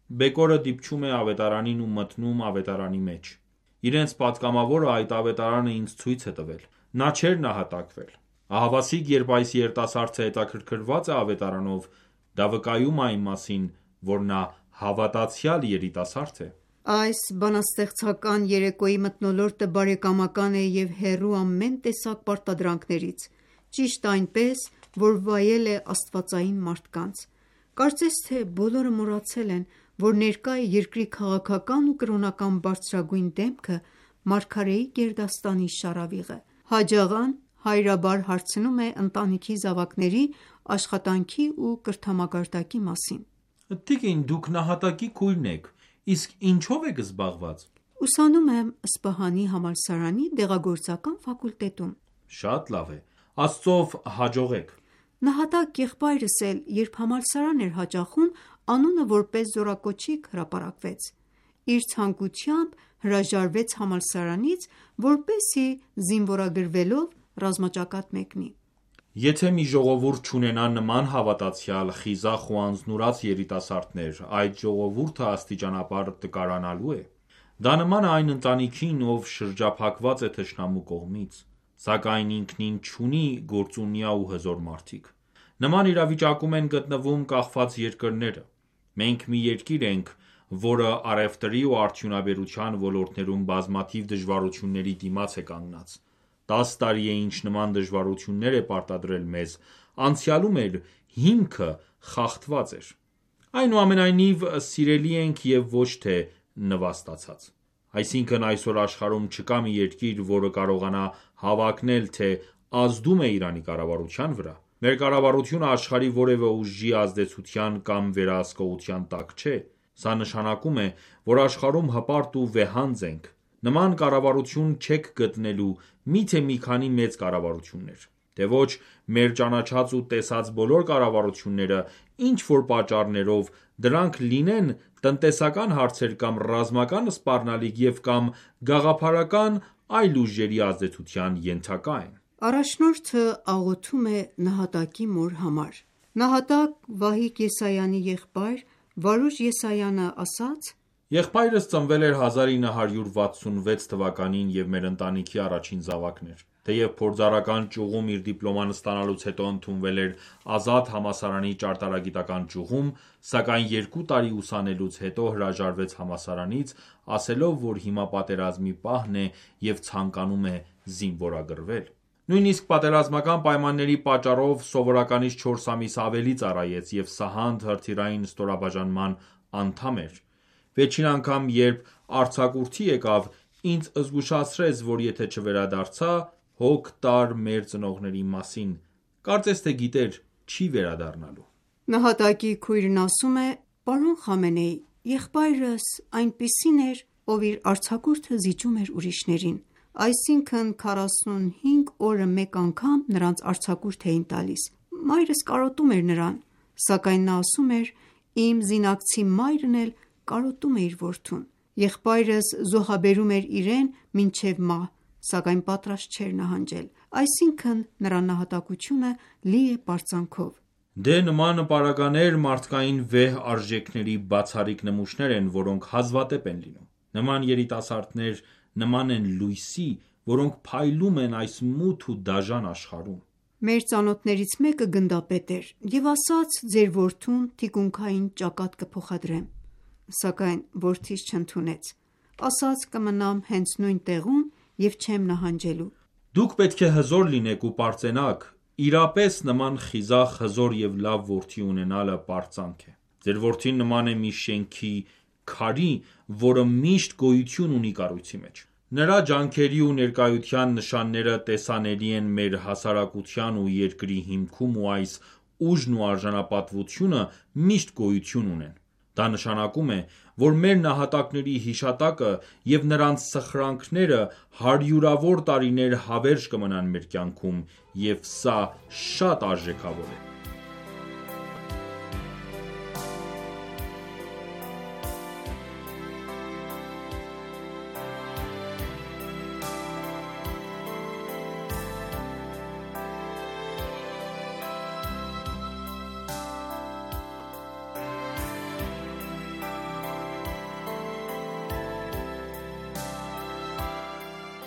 Բեկորը դիպչում է ավետարանին ու մտնում ավետարանի մեջ: Իրենց պատգամավորը այդ ավետարանը ինձ ցույց է տվել: Նա չէր նահատակվել: Ահավասիկ երբ այս երիտասարդը հետաքրքրված է ավետարանով, դա վկայում է այն մասին, որ նա հավատացյալ երիտասարդ է: Այս բանաստեղծական երեկոյի մթնոլորտը բարեկամական է և հեռու ամեն տեսակ պարտադրանքներից, ճիշտ այնպես, որ վայել է աստվածային մարդկանց: Կարծես թե բոլորը մոռացել են, որ ներկա է երկրի քաղաքական ու կրոնական բարձրագույն դեմքը մարգարեի գերդաստանի շառավիղը: Հաջ աղան հայրաբար հարցնում է ընտանիքի զավակների աշխատանքի ու կրթամակարդակի մասին: Տիկին, դուք նահատակի քույրն եք, իսկ ինչո՞վ եք զբաղված: Ուսանում եմ Սպահանի համալսարանի դեղագործական ֆակուլտետում: Շատ լավ է, Աստծով հաջողեք: Նահատակ եղբայրս էլ երբ համալսարան էր հաճախում, անունը որպես զորակոչիկ հրապարակվեց: Իր ցանկությամբ հրաժարվեց համալսարանից, որպեսզի զինվորագրվելով ռազմաճակատ մեկնի: Եթե մի ժողովուրդ չունենա նման հավատացյալ, խիզախ ու անձնուրաց երիտասարդներ, այդ ժողովուրդը աստիճանաբար տկարանալու է: Դա նման է այն ընտանիքին, ով շրջափակված է թշնամու կողմից, սակայն ինքնին չունի գործունյա ու հզոր մարդիկ: Նման իրավիճակում են գտնվում կախված երկրները: Մենք մի երկիր ենք, որը առևտրի ու արդյունաբերության ոլորտներում բազմաթիվ դժվարությունների դիմաց է կանգնած: Տաս տարի է ինչ նման դժվարություններ է պարտադրել մեզ, անցյալում էլ հիմքը խախտված էր: Այնուամենայնիվ, սիրելի ենք և ոչ թե նվաստացած: Այսինքն այսօր աշխարհում չկա մի երկիր, որը կարողանա հավակնել, թե ազդում է Իրանի կառավարության վրա: Մեր կառավարությունը աշխարհի որևէ ուժի ազդեցության կամ վերահսկողության տակ չէ: Սա նշանակում է, որ աշխարհում հպարտ ու վեհանձ ենք: Նման կառավարություն չեք գտնելու միթե մի քանի մեծ կառավարություններ: Թե ոչ մեր ճանաչած ու տեսած բոլոր կառավարությունները, ինչ-որ պատճառներով, դրանք լինեն տնտեսական հարցեր կամ ռազմական սպառնալիք և կամ գաղափարական այլ ուժերի ազդեցության ենթակա են: Առաջնորդը աղոթում է նահատակի մոր համար: Նահատակ Վահիկ Եսայանի եղբայր Վարուժ Եսայանը ասաց. Եղբայրս ծնվել էր հազար ինը հարյուր վաթսունվեց թվականին և մեր ընտանիքի առաջին զավակն էր: Թեև փորձառական ճյուղում իր դիպլոման ստանալուց հետո ընդունվել էր Ազատ համալսարանի ճարտարագիտական ճյուղում, սակայն երկու տարի ուսանելուց հետո հրաժարվեց համալսարանից, ասելով, որ հիմա պատերազմի պահն է և ցանկանում է զինվորագրվել: Նույնիսկ պատերազմական պայմանների պատճառով սովորականից չորս ամիս ավելի ծառայեց և սահանդ հրթիռային ստորաբաժանման անդամ էր: Վերջին անգամ երբ արձակուրդի եկավ, ինձ զգուշացրեց, որ եթե չվերադարձա, հոգ տար մեր ծնողների մասին, կարծես թե գիտեր չի վերադառնալու: Նահատակի քույրն ասում է. Պարոն Խամենեի, եղբայրս այնպիսին էր, ով իր արձակուրդը զիջում էր ուրիշներին: Այսինքն քառասունհինգ օրը մեկ անգամ նրանց արձակուրդ էին տալիս: Մայրս կարոտում էր նրան: Սակայն նա ասում էր. Իմ զինակցի մայրն էլ կարոտում է իր որդուն: Եղբայրս զոհաբերում էր իրեն մինչև մահ, սակայն պատրաստ չէր նահանջել: Այսինքն նրա նահատակությունը լի է պարծանքով: Դե նման պարագաներ մարդկային վեհ արժեքների բացառիկ նմուշներ են, որոնք հազվադեպ են լինում: Նման երիտասարդներ նման են լույսի, որոնք փայլում են այս մութ ու դաժան աշխարհում: Մեր ծանոթներից մեկը գնդապետ էր և ասաց ձեր որդուն թիկունքային ճակատ կփոխադրեմ: Սակայն որդիս չընդունեց: Ասաց կմնամ հենց նույն տեղում և չեմ նահանջելու: Դուք պետք է հզոր լինեք ու պարծենաք: Իրապես նման խիզախ, հզոր և լավ որդի ունենալը պարծանք է: Ձեր որդին նման է մի շենքի քարի, որը միշտ գոյություն ունի կառույցի մեջ: Նրա ջանքերի ու ներկայության նշանները տեսանելի են մեր հասարակության ու երկրի հիմքում ու այս ուժն ու արժանապատվությունը միշտ գոյություն ունեն: Դա նշանակում է, որ մեր նահատակների հիշատակը և նրանց սխրանքները հարյուրավոր տարիներ հավերժ կմնան մեր կյանքում և սա շատ արժեքավոր է: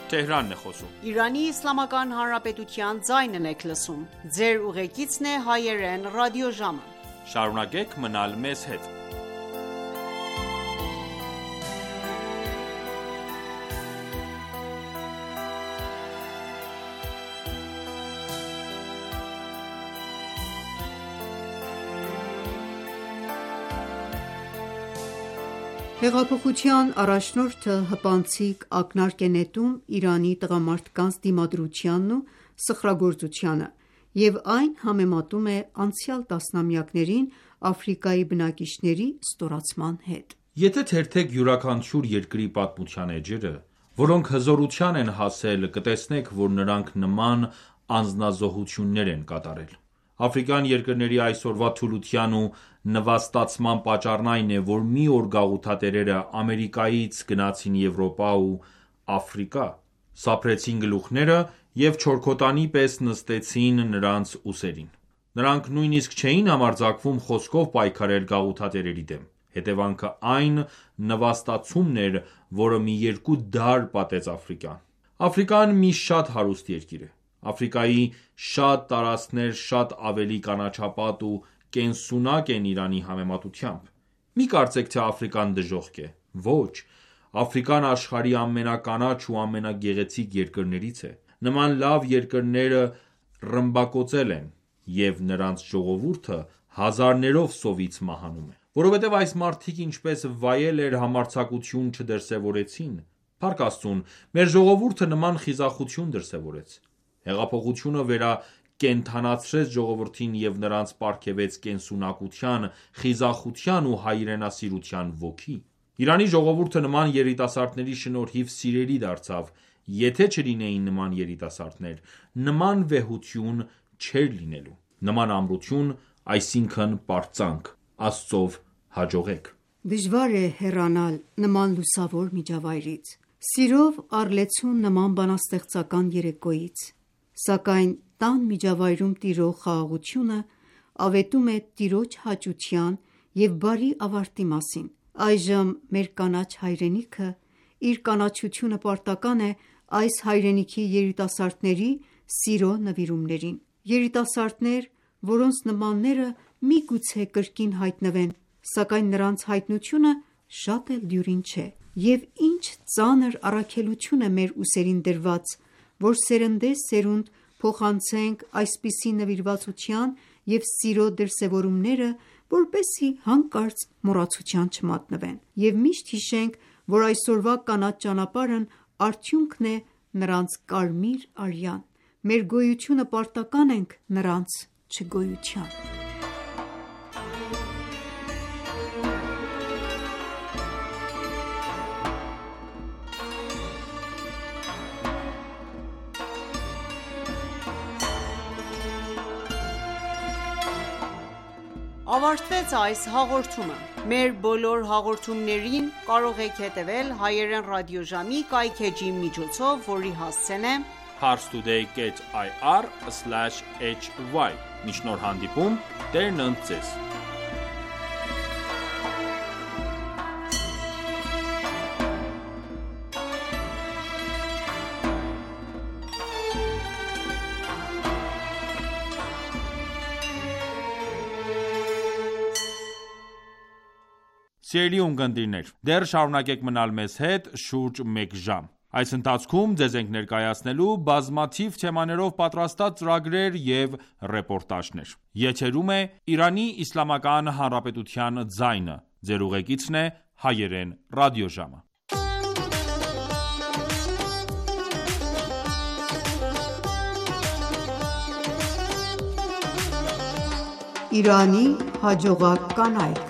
Թեհրանն է խոսում։ Իրանի Իսլամական Հանրապետության ձայնն եք լսում։ Ձեր ուղեկիցն է հայերեն ռադիոժամը։ Շարունակեք մնալ մեզ հետ։ Հեղափոխության առաջնորդը հպանցիկ ակնարկ է նետում Իրանի տղամարդկանց դիմադրությանն ու սխրագործությանը և այն համեմատում է անցյալ տասնամյակներին Աֆրիկայի բնակիչների ստորացման հետ։ Եթե թերթեք յուրաքանչյուր երկրի պատմության էջերը, որոնք հզորության են հասել, կտեսնեք, որ նրանք նման անձնազոհություններ են կատարել։ Աֆրիկյան երկրների այսօրվա թուլության ու նվաստացման պատճառն այն է, որ մի օր գաղութատերերը Ամերիկայից գնացին Եվրոպա ու Աֆրիկա, սափրեցին գլուխները և չորքոտանի պես նստեցին նրանց ուսերին։ Նրանք նույնիսկ չէին համարձակվում խոսքով պայքարել գաղութատերերի դեմ։ Հետևանքը այն նվաստացումն էր, որը մի երկու դար պատեց Աֆրիկան։ Աֆրիկան մի շատ հարուստ երկիր է։ Աֆրիկայի շատ տարածքներ շատ ավելի կանաչապատ ու կենսունակ են Իրանի համեմատությամբ։ Մի կարծեք, թե Աֆրիկան դժոխք է։ Ոչ, Աֆրիկան աշխարհի ամենականաչ ու ամենագեղեցիկ երկրներից է։ Նման լավ երկրները ռմբակոծել են, և նրանց ժողովուրդը հազարներով սովից մահանում է։ Որովհետև այս մարդիկ ինչպես վայել էր համարձակություն չդրսևորեցին։ Փառք Աստծուն, մեր ժողովուրդը նման խիզախություն դրսևորեց։ Հեղափոխությունը վերակենդանացրեց ժողովրդին և նրանց պարգևեց կենսունակության, խիզախության ու հայրենասիրության ոգի։ Իրանի ժողովուրդը նման երիտասարդների շնորհիվ սիրելի դարձավ։ Եթե չլինեին նման երիտասարդներ, նման վեհություն չէր լինելու։ Նման ամրություն, այսինքն պարծանք, Աստծով հաջողեք։ Դժվար է հեռանալ նման լուսավոր միջավայրից, սիրով առլեցուն նման բանաստեղծական երեկոյից, սակայն տան միջավայրում տիրող խաղաղությունը ավետում է Տիրոջ հաճության և բարի ավարտի մասին։ Այժմ մեր կանաչ հայրենիքը իր կանաչությունը պարտական է այս հայրենիքի երիտասարդների սիրո նվիրումներին։ Երիտասարդներ, որոնց նմանները միգուցե կրկին հայտնվեն, սակայն նրանց հայտնությունը շատ էլ դյուրին չէ։ Եվ ինչ ծանր առաքելություն է մեր ուսերին դրված, որ սերնդեսերունդ փոխանցենք այսպիսի նվիրվածության և սիրո դրսևորումները, որպեսզի հանկարծ մոռացության չմատնվեն։ Եվ միշտ հիշենք, որ այսօրվա կանաչ ճանապարհն արդյունքն է նրանց կարմիր արյան։ Մեր գոյությունը պարտական ենք նրանց չգոյության։ Ավարտվեց այս հաղորդումը։ Մեր բոլոր հաղորդումներին կարող եք հետևել հայերեն ռադիոժամի կայքէջի միջոցով, որի հասցեն է parstoday dot i r slash h y։ Մինչ նոր հանդիպում, Տերն ընդ ձեզ։ Սիրելի ունկնդիրներ, դեռ շարունակեք մնալ մեզ հետ շուրջ մեկ ժամ։ Այս ընթացքում ձեզ ենք ներկայացնելու բազմաթիվ թեմաներով պատրաստած ծրագրեր և ռեպորտաժներ։ Եթերում է Իրանի Իսլամական Հանրապետության ձայնը։ Ձեր ուղեկիցն է հայերեն ռադիոժամը։ Իրանի հաջողակ կանայք։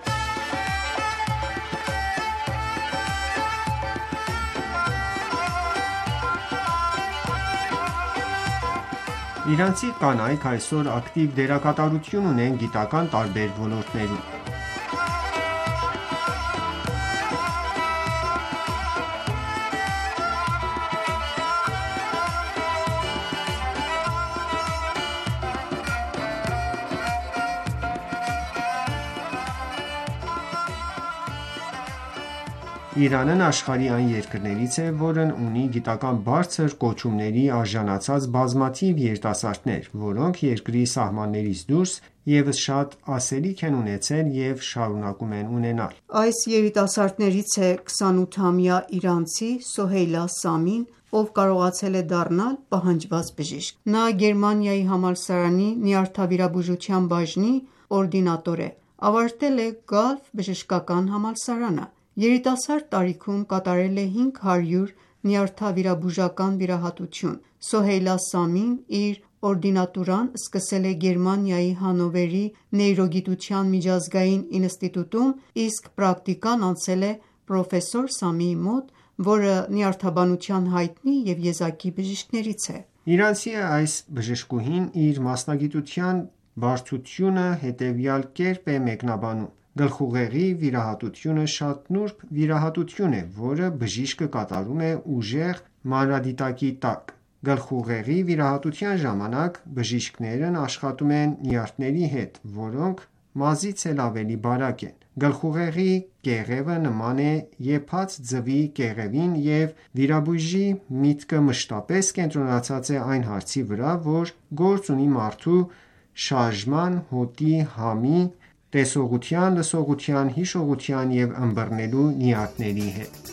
Իրանցի կանայք այսօր ակտիվ դերակատարություն ունեն գիտական տարբեր ոլորտներում։ Իրանն աշխարհի այն երկրներից է, որն ունի գիտական բարձր կոչումների արժանացած բազմաթիվ երիտասարդներ, որոնք երկրի սահմաններից դուրս ևս շատ ասելիք են ունեցել և շարունակում են ունենալ: Այս երիտասարդներից է քսանութամյա իրանցի Սոհեյլա Սամին, ով կարողացել է դառնալ պահանջված բժիշկ: Նա Գերմանիայի համալսարանի նյարդավիրաբուժության բաժնի օրդինատոր է: Ավարտել է Գալֆ բժշկական համալսարանը: Երիտասարդ տարիքում կատարել է հինգ հարյուր նյարդավիրաբուժական վիրահատություն: Սոհեյլա Սամին իր օրդինատուրան սկսել է Գերմանիայի Հաննովերի նեյրոգիտության միջազգային ինստիտուտում, իսկ պրակտիկան անցել է պրոֆեսոր Սամիի մոտ, որը նյարդաբանության հայտնի և եզակի բժիշկներից է: Իրանցի այս բժշկուհին իր մասնագիտության բարդությունը հետևյալ կերպ է մեկնաբանում. «Գլխուղեղի վիրահատությունը շատ նուրբ վիրահատություն է, որը բժիշկը կատարում է ուժեղ մանրադիտակի տակ: Գլխուղեղի վիրահատության ժամանակ բժիշկներն աշխատում են նյարդերի հետ, որոնք մազից էլ ավելի բարակ են: Գլխուղեղի կեղևը նման է եփած ձվի կեղևին և վիրաբույժի միտքը մշտապես կենտրոնացած է այն հարցի վրա, որ գործ ունի մարդու շարժման, հոտի, համի, տեսողության, լսողության, հիշողության և ըմբռնելու նյարդերի հետ»: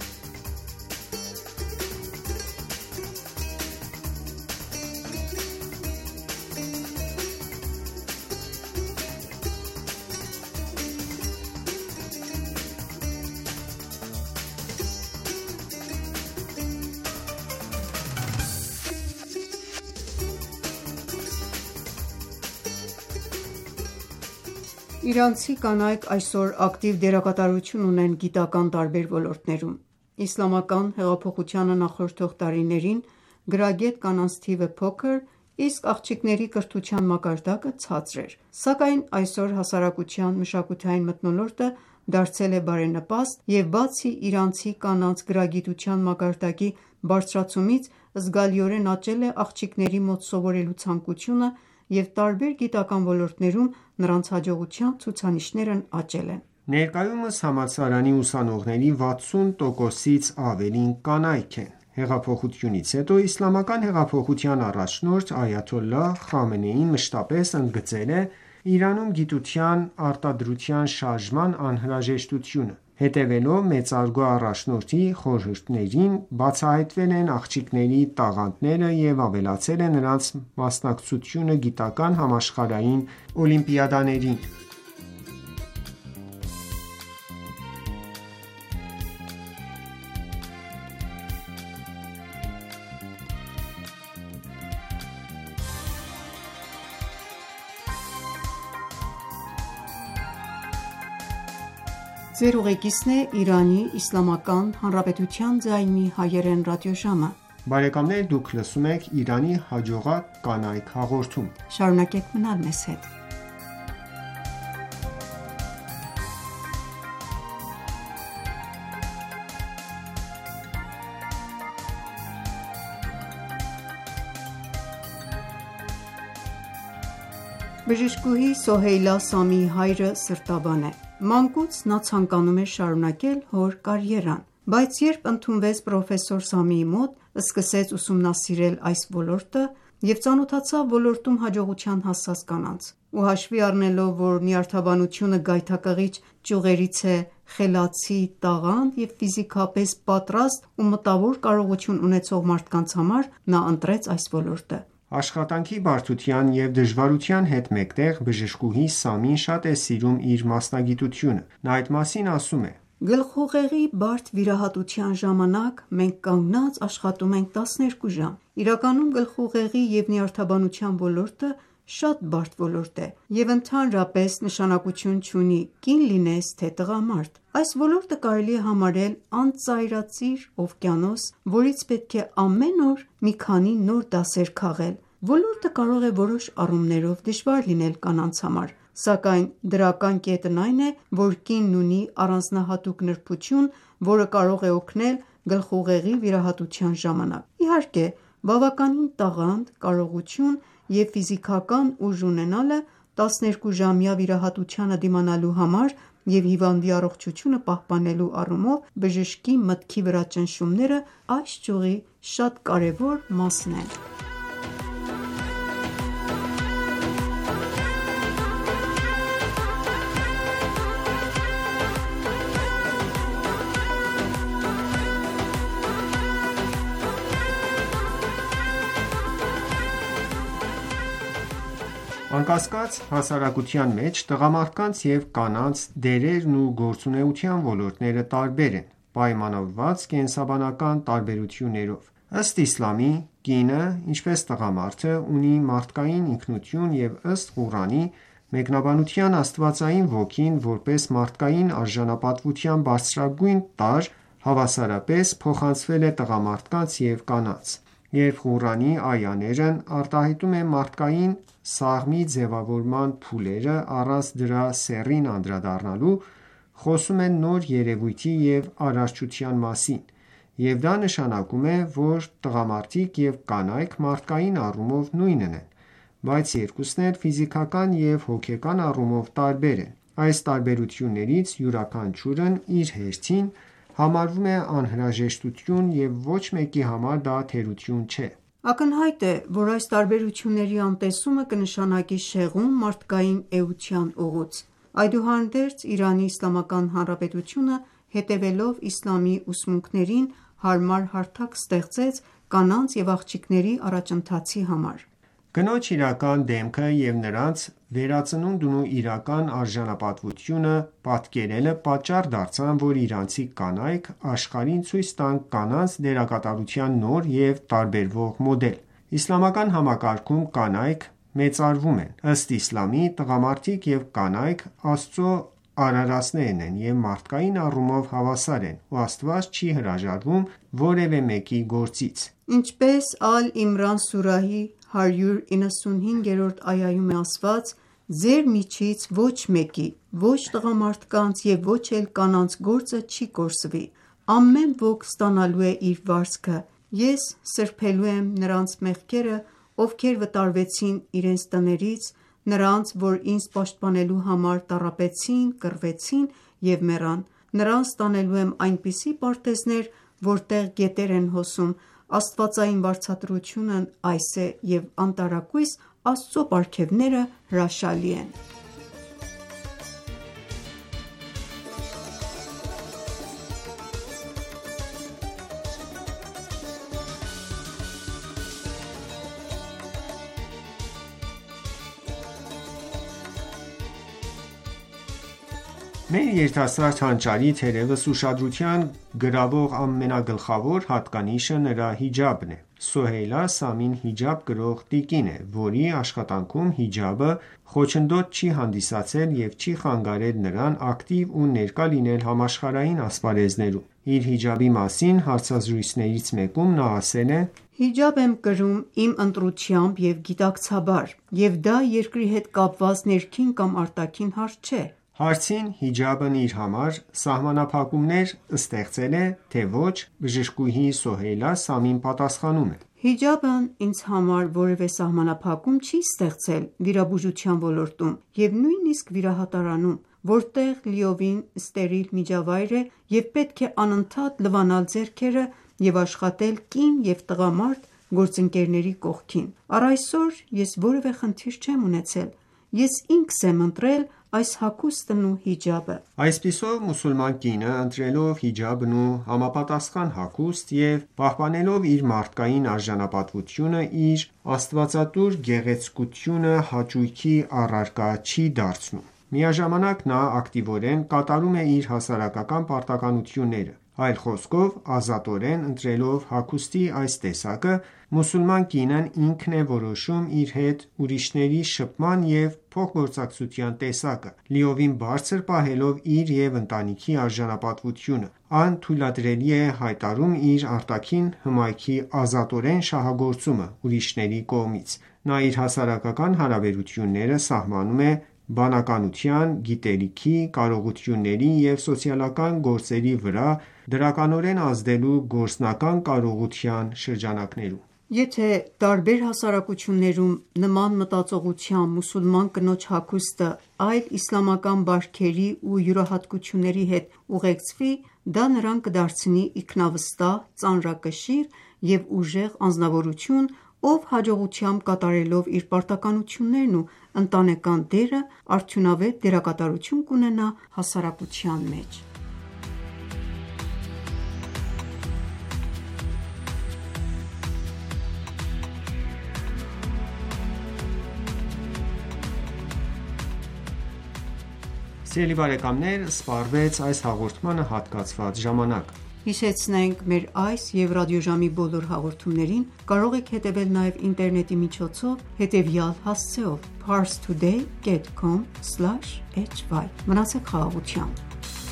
Իրանցի կանայք այսօր ակտիվ դերակատարություն ունեն գիտական տարբեր ոլորտներում: Իսլամական հեղափոխությանը նախորդող տարիներին գրագետ կանանց թիվը փոքր, իսկ աղջիկների կրթության մակարդակը ցածր էր: Սակայն այսօր հասարակության մշակութային մթնոլորտը դարձել է բարենպաստ, և բացի իրանցի կանանց գրագիտության մակարդակի բարձրացումից, զգալիորեն աճել է աղջիկների մոտ սովորելու ցանկությունը և տարբեր գիտական ոլորտներում նրանց հաջողության ցուցանիշներն աճել են: Ներկայումս համալսարանի ուսանողների վաթսուն տոկոսից ավելին կանայք են: Հեղափոխությունից հետո իսլամական հեղափոխության առաջնորդ Այաթոլլահ Խամենեին մշտապես ընդգծել է Իրանում գիտության արտադրության շարժման անհրաժեշտությունը: Հետևելով մեծարգո առաջնորդի խորհուրդներին, բացահայտվել են աղջիկների տաղանդները և ավելացել է նրանց մասնակցությունը գիտական համաշխարհային օլիմպիադաներին: Բժշկուհի Սոհեյլա Սամիի հայրը սրտաբան է: Մանկուց նա ցանկանում էր շարունակել հոր կարիերան: Բայց երբ ընդունվեց պրոֆեսոր Սամիի մոտ, սկսեց ուսումնասիրել այս ոլորտը և ծանոթացավ ոլորտում հաջողության հասած կանանց: Ու հաշվի առնելով, որ նյարդաբանությունը գայթակղիչ ճյուղերից է խելացի, տաղանդ և ֆիզիկապես պատրաստ ու մտավոր կարողություն ունեցող մարդկանց համար, նա ընտրեց այս ոլորտը: Աշխատանքի բարդության և դժվարության հետ մեկտեղ, բժշկուհի Սամին շատ է սիրում իր մասնագիտությունը: Նա այդ մասին ասում է. «Գլխուղեղի բարդ վիրահատության ժամանակ մենք կանգնած աշխատում ենք տասներկու ժամ: Իրականում գլխուղեղի և նյարդաբանության ոլորտը շատ բարդ ոլորտ է և ընդհանրապես նշանակություն չունի կին լինես, թե տղամարդ: Այս ոլորտը կարելի է համարել անծայրածիր օվկիանոս, որից պետք է ամեն օր մի քանի նոր դասեր քաղել: Ոլորտը կարող է որոշ առումներով դժվար լինել կանանց համար, սակայն դրական կետն այն է, որ կինն ունի առանձնահատուկ նրբություն, որը կարող է օգնել գլխուղեղի վիրահատության ժամանակ: Իհարկե բավականին տաղանդ, կարողություն և ֆիզիկական ուժ ունենալը տասներկու ժամյա վիրահատությանը դիմանալու համար և հիվանդի առողջությունը պահպանելու առումով բժշկի մտքի վրա ճնշումները այս ճյուղի շատ կարևոր մասն են: Անկասկած, հասարակության մեջ տղամարդկանց և կանանց դերերն ու գործունեության ոլորտները տարբեր են, պայմանավորված կենսաբանական տարբերություններով: Ըստ իսլամի, կինը, ինչպես տղամարդը, ունի մարդկային ինքնություն և ըստ Ղուրանի, մեկնաբանության աստվածային ոգին, որպես մարդկային արժանապատվության բարձրագույն տարր, հավասարապես փոխանցվել է տղամարդկանց և կանանց: Երբ Ղուրանի այաներն արտահայտում են մարդկային սաղմի ձևավորման փուլերը առանց դրա սեռին անդրադառնալու, խոսում են նոր երևույթի և արարչության մասին, և դա նշանակում է, որ տղամարդիկ և կանայք մարդկային առումով նույնն են, բայց երկուսն էլ ֆիզիկական և հոգեկան առումով տարբեր են: Այս տարբերություններից յուրաքանչյուրն իր հերթին համարվում է անհրաժեշտություն և ոչ մեկի համար դա թերություն չէ: Ակնհայտ է, որ այս տարբերությունների անտեսումը կնշանակի շեղում մարդկային էության ուղուց: Այդուհանդերձ, Իրանի Իսլամական Հանրապետությունը, հետևելով իսլամի ուսմունքներին, հարմար հարթակ ստեղծեց կանանց և աղջիկների առաջընթացի համար: Կնոջ իրական դեմքը և նրանց վերածնունդն ու իրական արժանապատվությունը պատկերելը պատճառ դարձան, որ իրանցի կանայք աշխարհին ցույց տան կանանց դերակատարության նոր և տարբերվող մոդել: Իսլամական համակարգում կանայք մեծարվում են: Ըստ իսլամի, տղամարդիկ և կանայք Աստծո արարածներ են և մարդկային առումով հավասար են ու Աստված չի հրաժարվում որևէ մեկի գործից: Ինչպես Ալ-Իմրան սուրահի հարյուր իննսունհինգերորդ այայում է ասված. «Ձեր միջից ոչ մեկի, ոչ տղամարդկանց և ոչ էլ կանանց գործը չի կորսվի: Ամեն ոք ստանալու է իր վարձքը: Ես սրբելու եմ նրանց մեղքերը, ովքեր վտարվեցին իրենց տներից, նրանց, որ ինձ պաշտպանելու համար տառապեցին, կռվեցին և մեռան: Նրանց տանելու եմ այնպիսի պարտեզներ, որտեղ գետեր են հոսում: Աստվածային վարձատրությունն այս է և անտարակույս Աստծո պարգևները հրաշալի են»: Մեր երիտասարդ հանճարի թերևս ուշադրության գրավող ամենագլխավոր հատկանիշը նրա հիջաբն է: Սոհեյլա Սամին հիջաբ կրող տիկին է, որի աշխատանքում հիջաբը խոչընդոտ չի հանդիսացել և չի խանգարել նրան ակտիվ ու ներկա լինել համաշխարհային ասպարեզներում: Իր հիջաբի մասին հարցազրույցներից մեկում նա ասել է. «Հիջաբ եմ կրում իմ ընտրությամբ և գիտակցաբար և դա երկրի հետ կապված ներքին կամ արտաքին հարց չէ»: Հարցին հիջաբն իր համար սահմանափակումներ ստեղծե՞լ է, թե ոչ, բժշկուհի Սոհեյլա Սամին պատասխանում է. «Հիջաբն ինձ համար որևէ սահմանափակում չի ստեղծել վիրաբուժության ոլորտում և նույնիսկ վիրահատարանում, որտեղ լիովին ստերիլ միջավայր է և պետք է անընդհատ լվանալ ձեռքերը և աշխատել կին և տղամարդ գործընկերների կողքին: Առ այսօր ես որևէ խնդիր չեմ ունեցել: Ես ինքս եմ ընտրել այս հագուստն ու հիջաբը»: Այսպիսով, մուսուլման կինը, ընտրելով հիջաբն ու համապատասխան հագուստ և պահպանելով իր մարդկային արժանապատվությունը, իր աստվածատուր գեղեցկությունը հաճույքի առարկա չի դարձնում: Միաժամանակ նա ակտիվորեն կատարում է իր հասարակական պարտականությունները: Այլ խոսքով, ազատորեն ընտրելով հագուստի այս տեսակը, մուսուլման կինն ինքն է որոշում իր հետ ուրիշների շփման և փոխգործակցության տեսակը, լիովին բարձր պահելով իր և ընտանիքի արժանապատվությունը: Անթույլատրելի է հայտարարում իր արտաքին հմայքի ազատորեն շահագործումը ուրիշների կողմից: Նա իր հասարակական հարաբերությունները սահմանում է բանականության, գիտելիքի, կարողությունների և սոցիալական գործերի վրա դրականորեն ազդելու գործնական կարողության շրջանակներում: Եթե տարբեր հասարակություններում նման մտածողությամբ մուսուլման կնոջ հագուստը այլ իսլամական բարքերի ու յուրահատկությունների հետ ուղեկցվի, դա նրան կդարձնի ինքնավստահ, ծանրակշիռ և ուժեղ անձնավորություն, ով հաջողությամբ կատարելով իր պարտականություններն ու ընտանեկան դերը, արդյունավետ դերակատարություն կունենա հասարակության մեջ։ Սիրելի բարեկամներ, սպառվեց այս հաղորդմանը հատկացված ժամանակ։ Հիշեցնենք մեր այս և ռադիոժամի բոլոր հաղորդումներին կարող եք հետևել նաև ինտերնետի միջոցով հետևյալ հասցեով՝ parstoday dot com slash h y: Մնացեք խաղաղությամբ։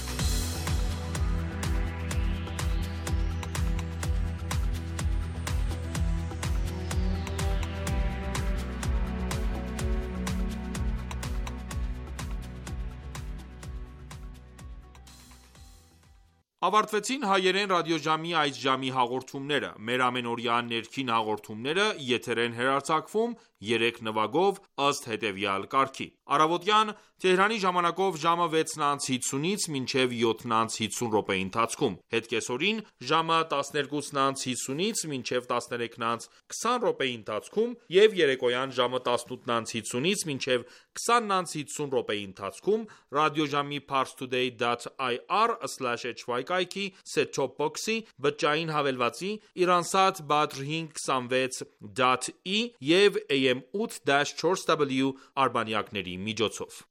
Ավարտվեցին հայերեն ռադիոժամի այս ժամի հաղորդումները։ Մեր ամենօրյա ներքին հաղորդումները եթեր են հեռարձակվում երեք նվագով ըստ հետևյալ կարգի: Առավոտյան Թեհրանի ժամանակով ժամը վեցն անց հինգից մինչև յոթն անց հինգ րոպեի ընթացքում, հետ կեսօրին ժամը տասներկուսն անց հինգից մինչև տասներեքն անց քսան րոպեի ընթացքում և երեկոյան ժամը տասնութն անց հինգից մինչև քսանն անց հինգ րոպեի ընթացքում ռադիոժամի parstoday dot i r slash h y կայքի set-top box-ի, բջջային հավելվածի, Iransat Badr հինգ քսանվեց դոտ ի և A M eight dash four W արբանյակների միջոցով։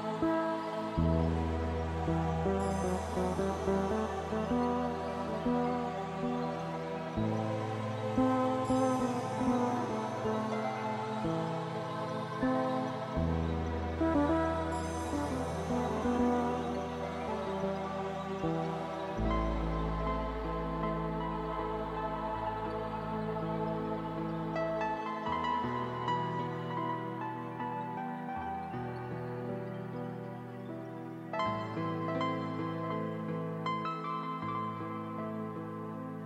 Thank you.